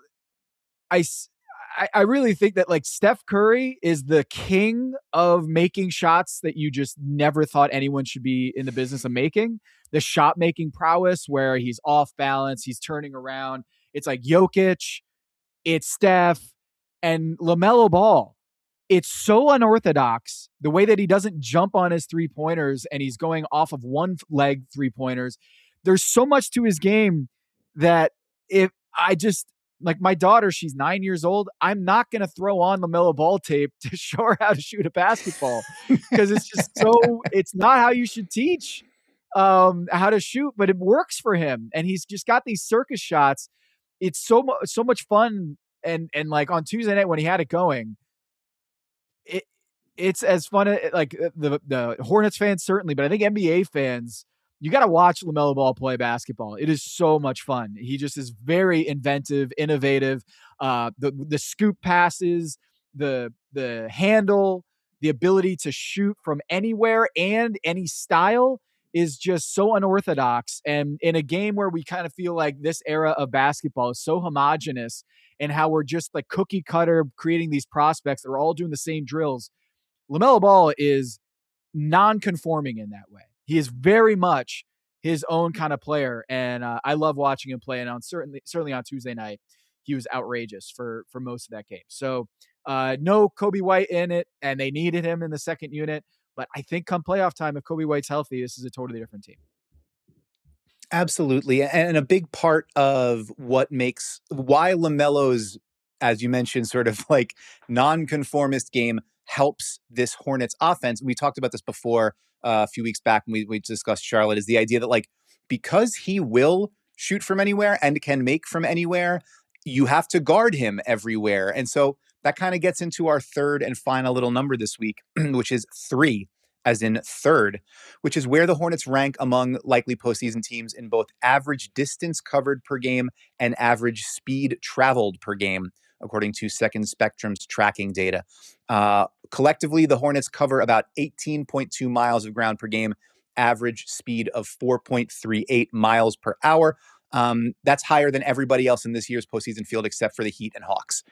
really think that like Steph Curry is the king of making shots that you just never thought anyone should be in the business of making. The shot making prowess where he's off balance, he's turning around. It's like Jokic, it's Steph, and LaMelo Ball. It's so unorthodox the way that he doesn't jump on his 3-pointers and he's going off of one leg 3-pointers. There's so much to his game that if I just, like my daughter, she's 9 years old, I'm not going to throw on LaMelo Ball tape to show her how to shoot a basketball because it's just it's not how you should teach how to shoot, but it works for him. And he's just got these circus shots. It's so much fun. And like on Tuesday night when he had it going, it's as fun like the Hornets fans, certainly, but I think NBA fans, you got to watch LaMelo Ball play basketball. It is so much fun. He just is very inventive, innovative. The scoop passes, the handle, the ability to shoot from anywhere and any style is just so unorthodox. And in a game where we kind of feel like this era of basketball is so homogenous and how we're just like cookie cutter creating these prospects that are all doing the same drills, LaMelo Ball is non-conforming in that way. He is very much his own kind of player. And I love watching him play. And certainly on Tuesday night, he was outrageous for most of that game. So no Coby White in it, and they needed him in the second unit. But I think come playoff time, if Coby White's healthy, this is a totally different team. Absolutely. And a big part of why LaMelo's as you mentioned, sort of like nonconformist game helps this Hornets offense. We talked about this before a few weeks back when we discussed Charlotte, is the idea that like, because he will shoot from anywhere and can make from anywhere, you have to guard him everywhere. And so that kind of gets into our third and final little number this week, which is 3, as in third, which is where the Hornets rank among likely postseason teams in both average distance covered per game and average speed traveled per game, according to Second Spectrum's tracking data. Collectively, the Hornets cover about 18.2 miles of ground per game, average speed of 4.38 miles per hour. That's higher than everybody else in this year's postseason field, except for the Heat and Hawks,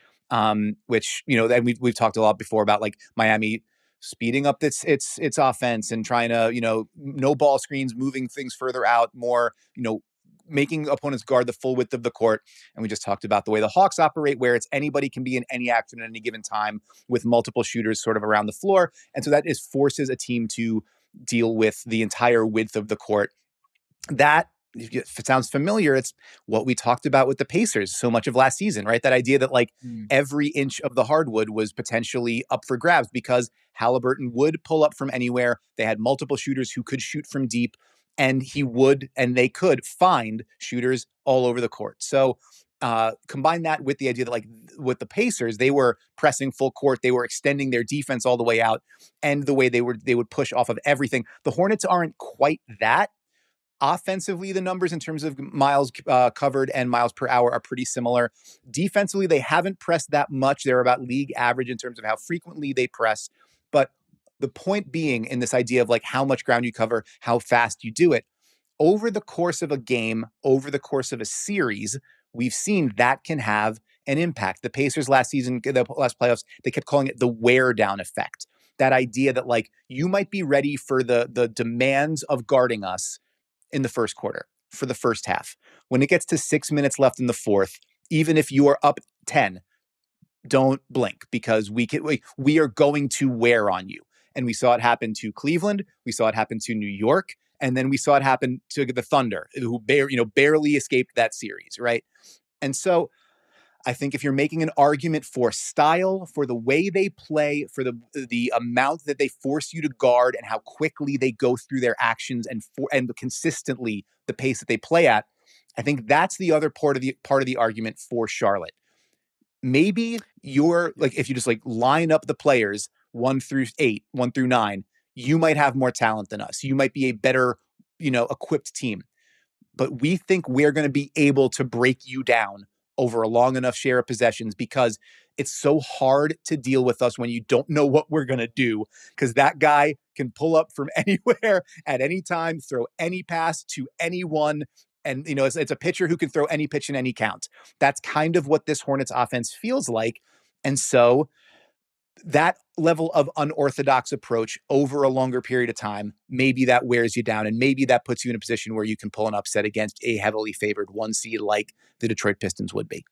which, you know, we've talked a lot before about like Miami speeding up its offense and trying to, you know, no ball screens, moving things further out, more, you know, making opponents guard the full width of the court. And we just talked about the way the Hawks operate, where it's anybody can be in any action at any given time with multiple shooters sort of around the floor. And so that forces a team to deal with the entire width of the court. That, if it sounds familiar, it's what we talked about with the Pacers so much of last season, right? That idea that like every inch of the hardwood was potentially up for grabs because Halliburton would pull up from anywhere. They had multiple shooters who could shoot from deep, and they could find shooters all over the court. So combine that with the idea that like with the Pacers, they were pressing full court, they were extending their defense all the way out, and the way they would push off of everything. The Hornets aren't quite that. Offensively, the numbers in terms of miles covered and miles per hour are pretty similar. Defensively, they haven't pressed that much. They're about league average in terms of how frequently they press. But the point being in this idea of like how much ground you cover, how fast you do it, over the course of a game, over the course of a series, we've seen that can have an impact. The Pacers last season, the last playoffs, they kept calling it the wear down effect. That idea that like you might be ready for the demands of guarding us in the first quarter, for the first half. When it gets to 6 minutes left in the fourth, even if you are up 10, don't blink, because we are going to wear on you. And we saw it happen to Cleveland. We saw it happen to New York. And then we saw it happen to the Thunder, who barely escaped that series, right? And so I think if you're making an argument for style, for the way they play, for the amount that they force you to guard and how quickly they go through their actions and consistently the pace that they play at, I think that's the other part of the argument for Charlotte. Maybe you're like, if you just like line up the players 1 through 8, 1 through 9, you might have more talent than us. You might be a better, equipped team. But we think we're going to be able to break you down over a long enough share of possessions, because it's so hard to deal with us when you don't know what we're going to do, because that guy can pull up from anywhere at any time, throw any pass to anyone. And, it's a pitcher who can throw any pitch in any count. That's kind of what this Hornets offense feels like. And so that level of unorthodox approach over a longer period of time, maybe that wears you down, and maybe that puts you in a position where you can pull an upset against a heavily favored 1 seed like the Detroit Pistons would be.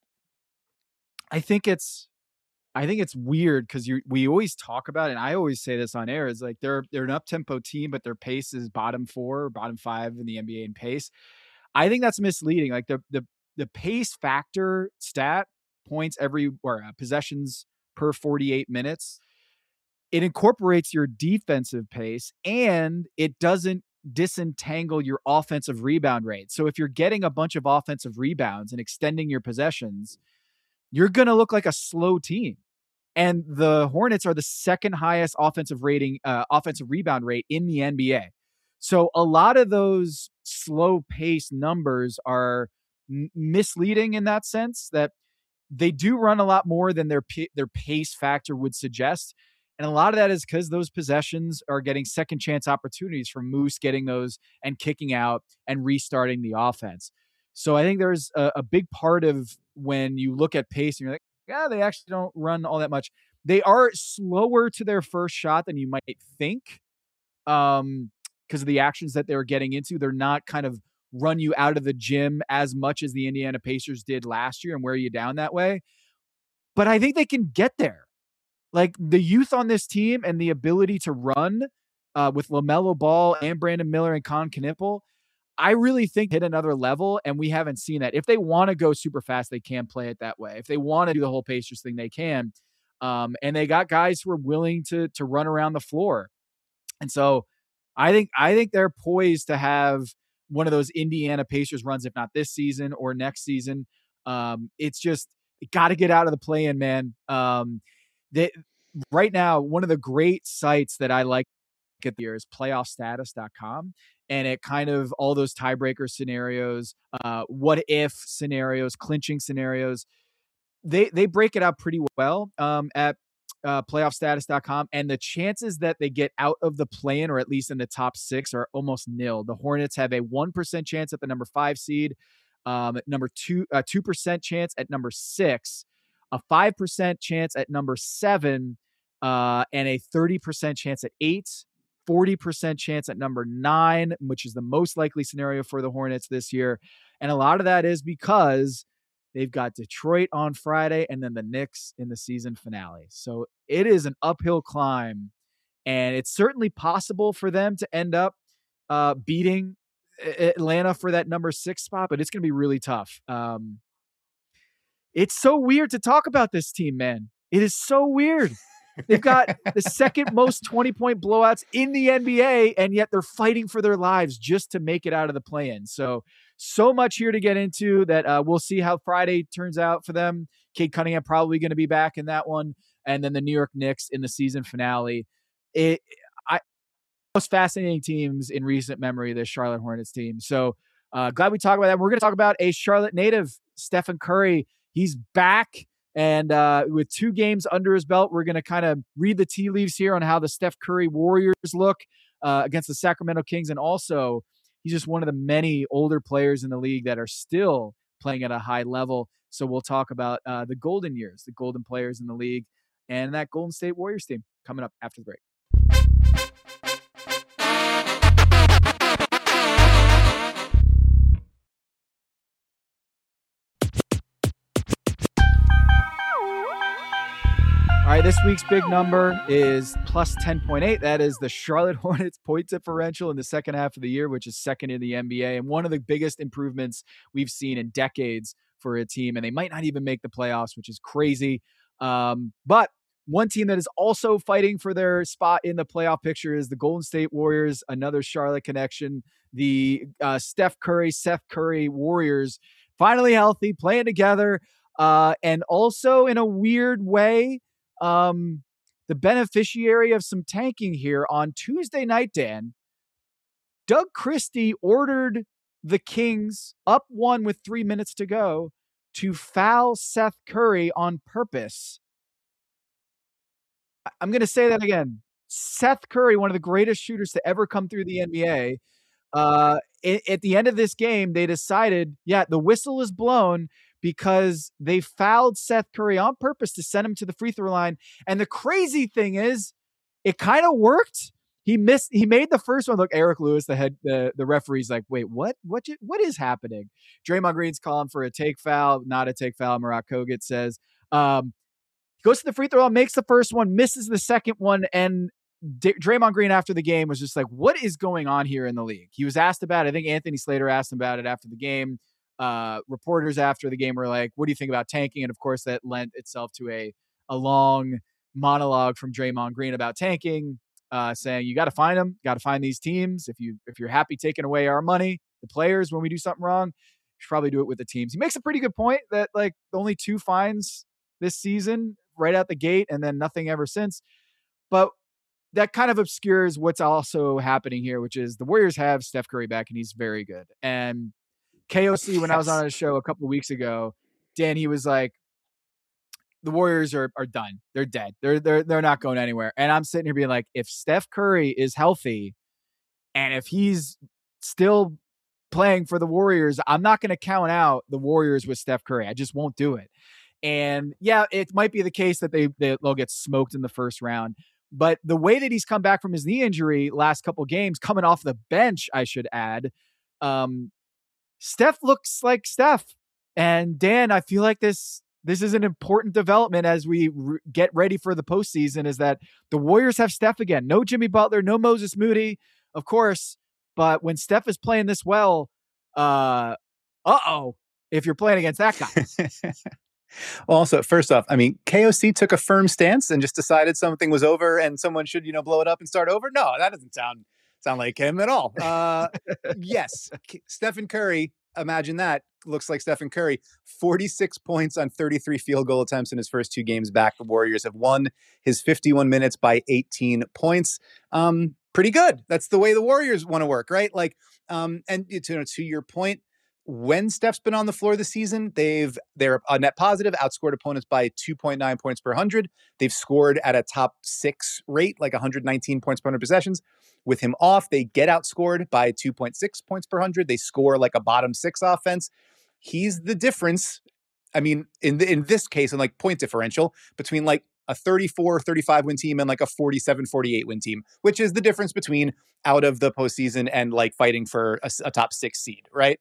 I think it's weird because we always talk about it, and I always say this on air, is like they're an up-tempo team, but their pace is bottom 4, bottom 5 in the NBA in pace. I think that's misleading. Like the pace factor stat, points possessions per 48 minutes, it incorporates your defensive pace and it doesn't disentangle your offensive rebound rate. So if you're getting a bunch of offensive rebounds and extending your possessions, you're going to look like a slow team. And the Hornets are the second highest offensive rebound rate in the NBA. So a lot of those slow pace numbers are misleading in that sense, that they do run a lot more than their pace factor would suggest. And a lot of that is because those possessions are getting second chance opportunities from Moose getting those and kicking out and restarting the offense. So I think there's a big part of when you look at pace and you're like, yeah, they actually don't run all that much. They are slower to their first shot than you might think, because of the actions that they're getting into. They're not kind of run you out of the gym as much as the Indiana Pacers did last year and wear you down that way. But I think they can get there. Like the youth on this team and the ability to run with LaMelo Ball and Brandon Miller and Con Knippel, I really think hit another level, and we haven't seen that. If they want to go super fast, they can play it that way. If they want to do the whole Pacers thing, they can. And they got guys who are willing to run around the floor. And so I think they're poised to have one of those Indiana Pacers runs, if not this season or next season. It's just got to get out of the play-in, man. They right now, one of the great sites that I like at the year is playoffstatus.com. And it kind of all those tiebreaker scenarios, what if scenarios, clinching scenarios, they break it out pretty well at playoffstatus.com. And the chances that they get out of the play-in, or at least in the top 6, are almost nil. The Hornets have a 1% chance at the number 5 seed, number 2% chance at number 6, a 5% chance at number 7, and a 30% chance at 8. 40% chance at number 9, which is the most likely scenario for the Hornets this year. And a lot of that is because they've got Detroit on Friday and then the Knicks in the season finale. So it is an uphill climb, and it's certainly possible for them to end up beating Atlanta for that number 6 spot, but it's going to be really tough. It's so weird to talk about this team, man. It is so weird. They've got the second most 20-point blowouts in the NBA, and yet they're fighting for their lives just to make it out of the play-in. So much here to get into that. We'll see how Friday turns out for them. Cade Cunningham probably going to be back in that one. And then the New York Knicks in the season finale. Most fascinating teams in recent memory, this Charlotte Hornets team. So glad we talked about that. We're going to talk about a Charlotte native, Stephen Curry. He's back. And with 2 games under his belt, we're going to kind of read the tea leaves here on how the Steph Curry Warriors look against the Sacramento Kings. And also, he's just one of the many older players in the league that are still playing at a high level. So we'll talk about the golden years, the golden players in the league, and that Golden State Warriors team coming up after the break. All right, this week's big number is plus 10.8. That is the Charlotte Hornets point differential in the second half of the year, which is second in the NBA, and one of the biggest improvements we've seen in decades for a team. And they might not even make the playoffs, which is crazy. But one team that is also fighting for their spot in the playoff picture is the Golden State Warriors, another Charlotte connection. The Seth Curry Warriors, finally healthy, playing together, and also in a weird way, the beneficiary of some tanking here. On Tuesday night, Dan, Doug Christie ordered the Kings, up 1 with 3 minutes to go, to foul Seth Curry on purpose. I'm going to say that again. Seth Curry, one of the greatest shooters to ever come through the NBA. At the end of this game, they decided, the whistle is blown because they fouled Seth Curry on purpose to send him to the free throw line. And the crazy thing is, it kind of worked. He made the first one. Look, Eric Lewis, the referee's like, wait, what is happening? Draymond Green's calling for a take foul, not a take foul. Murat Kogut says, goes to the free throw line, makes the first one, misses the second one. And Draymond Green after the game was just like, what is going on here in the league? He was asked about it. I think Anthony Slater asked him about it after the game. Reporters after the game were like, what do you think about tanking? And of course that lent itself to a long monologue from Draymond Green about tanking, saying you got to find them, got to find these teams. If you're happy taking away our money, the players, when we do something wrong, you should probably do it with the teams. He makes a pretty good point that like only 2 fines this season right out the gate and then nothing ever since. But that kind of obscures what's also happening here, which is the Warriors have Steph Curry back and he's very good. And KOC, when I was on a show a couple of weeks ago, Dan, he was like, the Warriors are done. They're dead. They're not going anywhere. And I'm sitting here being like, if Steph Curry is healthy and if he's still playing for the Warriors, I'm not going to count out the Warriors with Steph Curry. I just won't do it. And it might be the case that they'll get smoked in the first round. But the way that he's come back from his knee injury last couple games, coming off the bench, I should add, Steph looks like Steph. And Dan, I feel like this is an important development as we get ready for the postseason, is that the Warriors have Steph again. No Jimmy Butler, no Moses Moody. Of course, But when Steph is playing this well, if you're playing against that guy. Well, also, first off, I mean, KOC took a firm stance and just decided something was over and someone should, blow it up and start over. No, that doesn't sound like him at all. Yes, Stephen Curry, imagine that. Looks like Stephen Curry, 46 points on 33 field goal attempts in his first 2 games back. The Warriors have won his 51 minutes by 18 points. Pretty good. That's the way the Warriors want to work, right? Like, and to your point, when Steph's been on the floor this season, they're a net positive, outscored opponents by 2.9 points per 100. They've scored at a top 6 rate, like 119 points per 100 possessions. With him off, they get outscored by 2.6 points per 100. They score like a bottom 6 offense. He's the difference. I mean, in this case, in like point differential between like a 34-35 win team and like a 47-48 win team, which is the difference between out of the postseason and like fighting for a top 6 seed, right?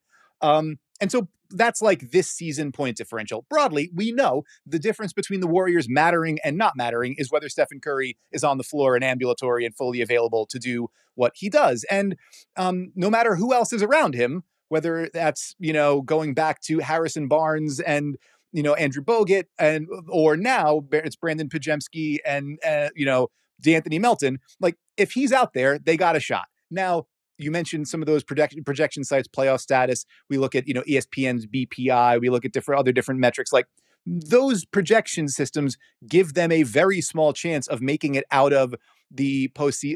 And so that's like this season point differential. Broadly, we know the difference between the Warriors mattering and not mattering is whether Stephen Curry is on the floor and ambulatory and fully available to do what he does. And no matter who else is around him, whether that's, going back to Harrison Barnes and, Andrew Bogut or now it's Brandon Pajemski and, D'Anthony Melton, like if he's out there, they got a shot. Now, you mentioned some of those projection sites, playoff status. We look at, ESPN's BPI. We look at different metrics. Like those projection systems give them a very small chance of making it out of the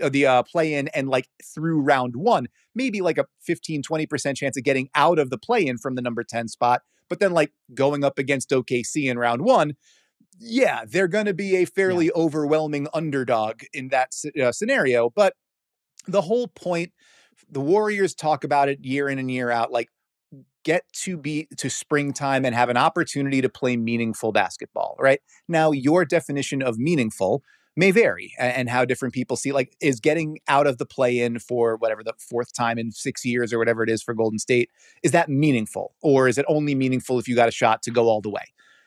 play-in and like through round 1, maybe like a 15-20% chance of getting out of the play-in from the number 10 spot. But then like going up against OKC in round 1, yeah, they're going to be a fairly overwhelming underdog in that scenario. But the whole point, the Warriors talk about it year in and year out, like get to springtime and have an opportunity to play meaningful basketball, right? Now, your definition of meaningful may vary and how different people see, like, is getting out of the play-in for whatever the 4th time in 6 years or whatever it is for Golden State, is that meaningful? Or is it only meaningful if you got a shot to go all the way?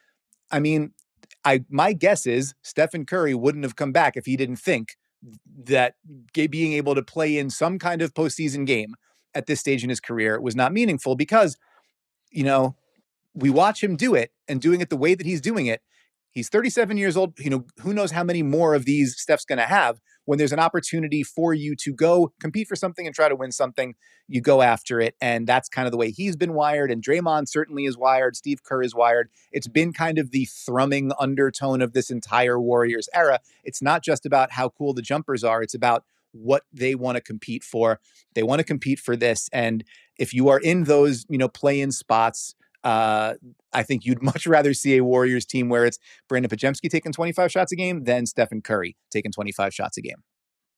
I mean, my guess is Stephen Curry wouldn't have come back if he didn't think that being able to play in some kind of postseason game at this stage in his career was not meaningful because, we watch him do it and doing it the way that he's doing it. He's 37 years old. Who knows how many more of these Steph's going to have. When there's an opportunity for you to go compete for something and try to win something, you go after it. And that's kind of the way he's been wired. And Draymond certainly is wired. Steve Kerr is wired. It's been kind of the thrumming undertone of this entire Warriors era. It's not just about how cool the jumpers are. It's about what they want to compete for. They want to compete for this. And if you are in those, play-in spots, I think you'd much rather see a Warriors team where it's Brandon Pajemski taking 25 shots a game than Stephen Curry taking 25 shots a game.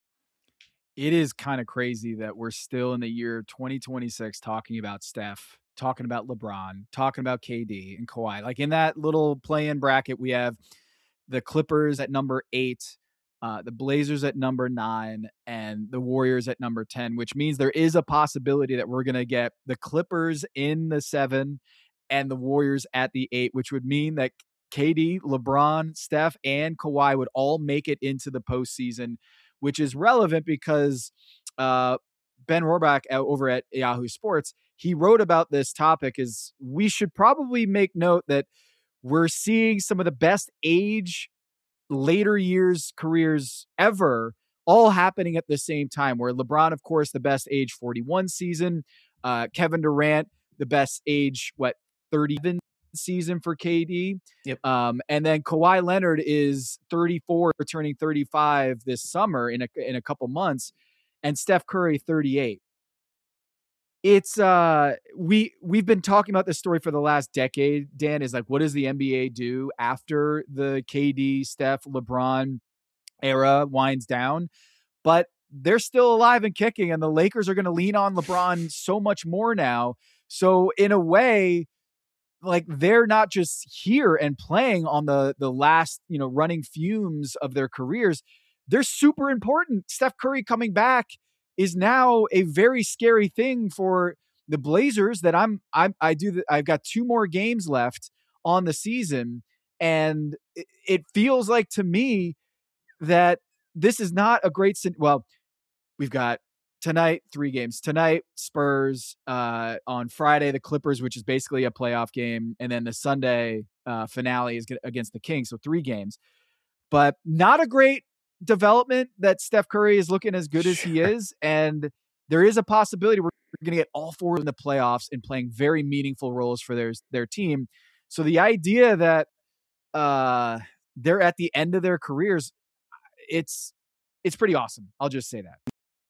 It is kind of crazy that we're still in the year 2026 talking about Steph, talking about LeBron, talking about KD and Kawhi. Like in that little play-in bracket, we have the Clippers at number 8, the Blazers at number 9, and the Warriors at number 10, which means there is a possibility that we're going to get the Clippers in the 7 and the Warriors at the 8, which would mean that KD, LeBron, Steph, and Kawhi would all make it into the postseason, which is relevant because Ben Rohrbach over at Yahoo Sports, he wrote about this topic is we should probably make note that we're seeing some of the best age later years careers ever all happening at the same time, where LeBron, of course, the best age 41 season, Kevin Durant, the best age, 37 season for KD. Yep. And then Kawhi Leonard is 34, turning 35 this summer in a couple months, and Steph Curry 38. It's we've been talking about this story for the last decade. Dan, is like, what does the NBA do after the KD, Steph, LeBron era winds down? But they're still alive and kicking, and the Lakers are going to lean on LeBron so much more now. So in a way, like they're not just here and playing on the last, running fumes of their careers. They're super important. Steph Curry coming back is now a very scary thing for the Blazers that I've got 2 more games left on the season. And it feels like to me that this is not a great, we've got tonight, 3 games. Tonight, Spurs. On Friday, the Clippers, which is basically a playoff game. And then the Sunday finale is against the Kings. So 3 games. But not a great development that Steph Curry is looking as good as he is. And there is a possibility we're going to get all 4 in the playoffs and playing very meaningful roles for their team. So the idea that they're at the end of their careers, it's pretty awesome. I'll just say that.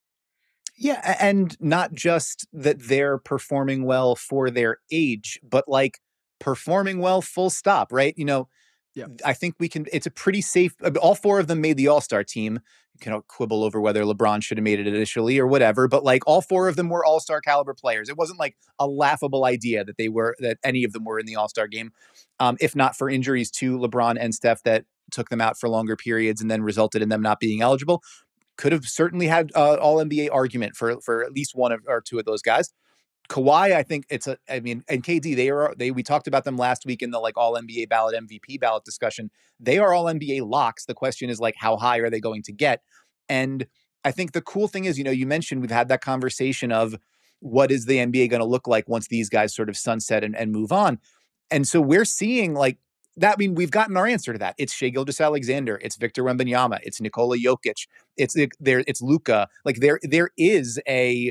Yeah, and not just that they're performing well for their age, but like performing well full stop, right? Yeah. I think it's a pretty safe, all 4 of them made the All-Star team. You can quibble over whether LeBron should have made it initially or whatever, but like all 4 of them were All-Star caliber players. It wasn't like a laughable idea that any of them were in the All-Star game, if not for injuries to LeBron and Steph that took them out for longer periods and then resulted in them not being eligible. Could have certainly had all NBA argument for at least 1 or 2 of those guys. Kawhi, I think and KD, we talked about them last week in the like all NBA ballot, MVP ballot discussion. They are all NBA locks. The question is like, how high are they going to get? And I think the cool thing is, you mentioned we've had that conversation of what is the NBA going to look like once these guys sort of sunset and move on. And so we're seeing like that. I mean, we've gotten our answer to that. It's Shai Gilgeous-Alexander. It's Victor Wembanyama. It's Nikola Jokic. It's Luka. Like there is a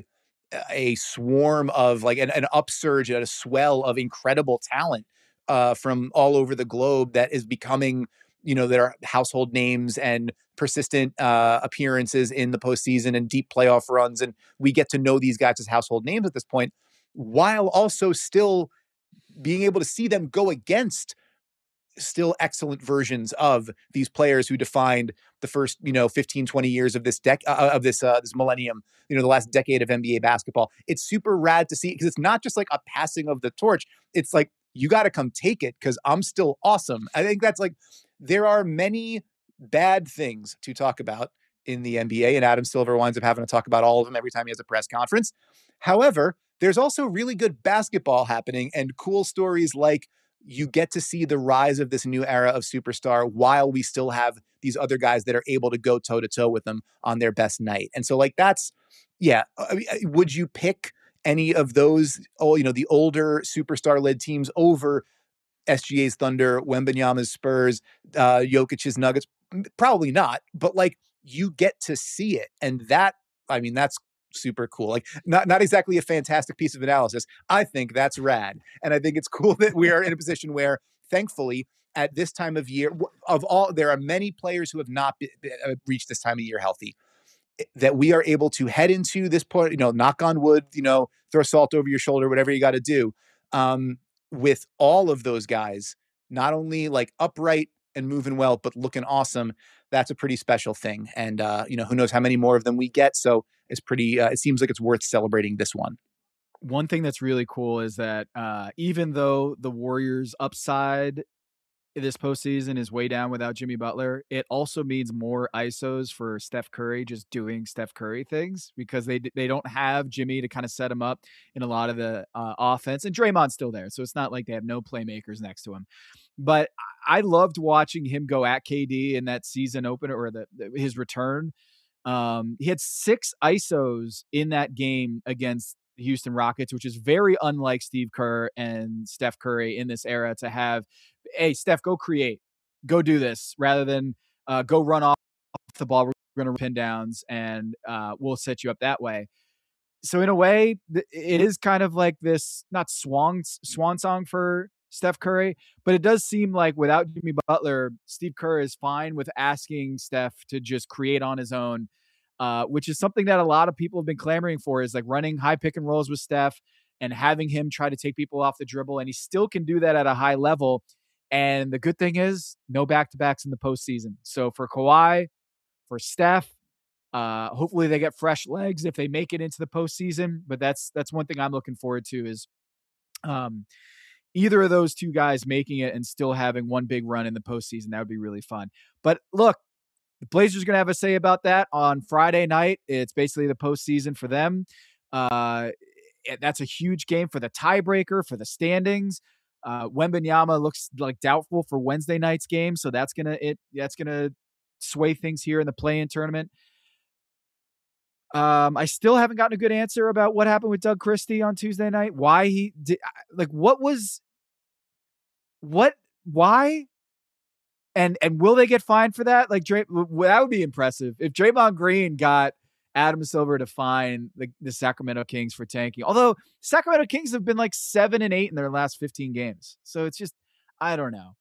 swarm of like an upsurge and a swell of incredible talent from all over the globe that is becoming, that are household names and persistent appearances in the postseason and deep playoff runs. And we get to know these guys as household names at this point, while also still being able to see them go against still excellent versions of these players who defined the first, 15, 20 years of this this millennium, the last decade of NBA basketball. It's super rad to see because it's not just like a passing of the torch. It's like, you got to come take it because I'm still awesome. I think that's like, there are many bad things to talk about in the NBA, and Adam Silver winds up having to talk about all of them every time he has a press conference. However, there's also really good basketball happening and cool stories like you get to see the rise of this new era of superstar while we still have these other guys that are able to go toe to toe with them on their best night. And so like, would you pick any of those, the older superstar led teams over SGA's Thunder, Wembanyama's Spurs, Jokic's Nuggets? Probably not, but like you get to see it. And that's super cool. Like not exactly a fantastic piece of analysis. I think that's rad. And I think it's cool that we are in a position where, thankfully, at this time of year, there are many players who have not reached this time of year healthy, that we are able to head into this point, knock on wood, throw salt over your shoulder, whatever you got to do, with all of those guys, not only like upright and moving well, but looking awesome. That's a pretty special thing. And, who knows how many more of them we get. So it's pretty, it seems like it's worth celebrating this one. One thing that's really cool is that even though the Warriors' upside this postseason is way down without Jimmy Butler, it also means more ISOs for Steph Curry just doing Steph Curry things because they don't have Jimmy to kind of set him up in a lot of the offense. And Draymond's still there, so it's not like they have no playmakers next to him. But I loved watching him go at KD in that season opener or his return. He had 6 ISOs in that game against the Houston Rockets, which is very unlike Steve Kerr and Steph Curry in this era to have, hey, Steph, go create, go do this, rather than go run off the ball. We're going to pin downs and we'll set you up that way. So in a way, it is kind of like this, not swan song for Steph Curry, but it does seem like without Jimmy Butler, Steve Kerr is fine with asking Steph to just create on his own. Which is something that a lot of people have been clamoring for, is like running high pick and rolls with Steph and having him try to take people off the dribble. And he still can do that at a high level. And the good thing is no back-to-backs in the postseason. So for Kawhi, for Steph, hopefully they get fresh legs if they make it into the postseason. But that's one thing I'm looking forward to is either of those two guys making it and still having one big run in the postseason. That would be really fun. But look, the Blazers are going to have a say about that on Friday night. It's basically the postseason for them. That's a huge game for the tiebreaker, for the standings. Wembanyama looks like doubtful for Wednesday night's game, so that's gonna sway things here in the play-in tournament. I still haven't gotten a good answer about what happened with Doug Christie on Tuesday night. Why he did, like, why? And will they get fined for that? Like, that would be impressive if Draymond Green got Adam Silver to fine the Sacramento Kings for tanking. Although Sacramento Kings have been like 7-8 in their last 15 games, so it's just, I don't know.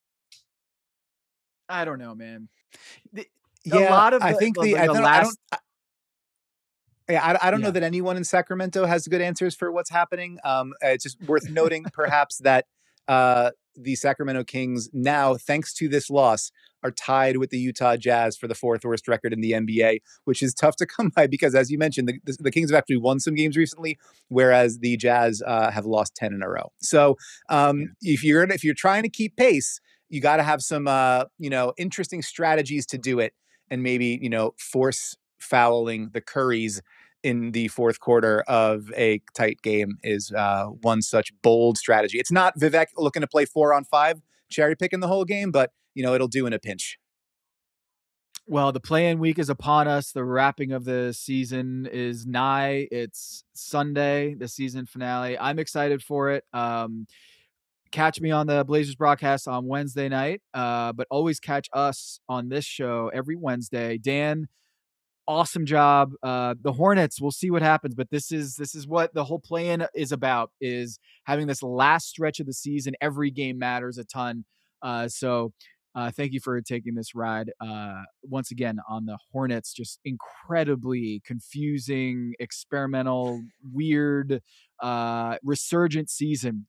I don't know, man. A lot of I think I don't know that anyone in Sacramento has good answers for what's happening. It's just worth noting, perhaps, that the Sacramento Kings now, thanks to this loss, are tied with the Utah Jazz for the 4th worst record in the NBA, which is tough to come by because, as you mentioned, the Kings have actually won some games recently, whereas the Jazz have lost 10 in a row. So if you're trying to keep pace, you got to have some interesting strategies to do it, and maybe force fouling the Currys in the 4th quarter of a tight game is one such bold strategy. It's not Vivek looking to play 4-on-5, cherry picking the whole game, but it'll do in a pinch. Well, the play-in week is upon us. The wrapping of the season is nigh. It's Sunday, the season finale. I'm excited for it. Catch me on the Blazers broadcast on Wednesday night, but always catch us on this show every Wednesday. Dan, awesome job. The Hornets, we'll see what happens, but this is what the whole play-in is about, is having this last stretch of the season. Every game matters a ton. So thank you for taking this ride once again on the Hornets. Just incredibly confusing, experimental, weird, resurgent season.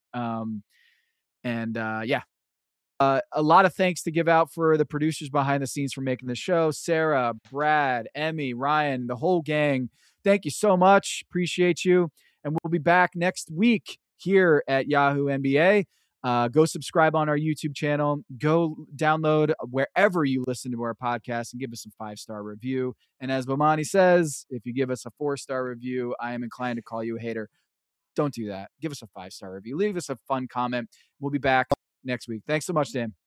A lot of thanks to give out for the producers behind the scenes for making the show. Sarah, Brad, Emmy, Ryan, the whole gang. Thank you so much. Appreciate you. And we'll be back next week here at Yahoo NBA. Go subscribe on our YouTube channel. Go download wherever you listen to our podcast and give us a 5-star review. And as Bomani says, if you give us a 4-star review, I am inclined to call you a hater. Don't do that. Give us a 5-star review. Leave us a fun comment. We'll be back next week. Thanks so much, Dan.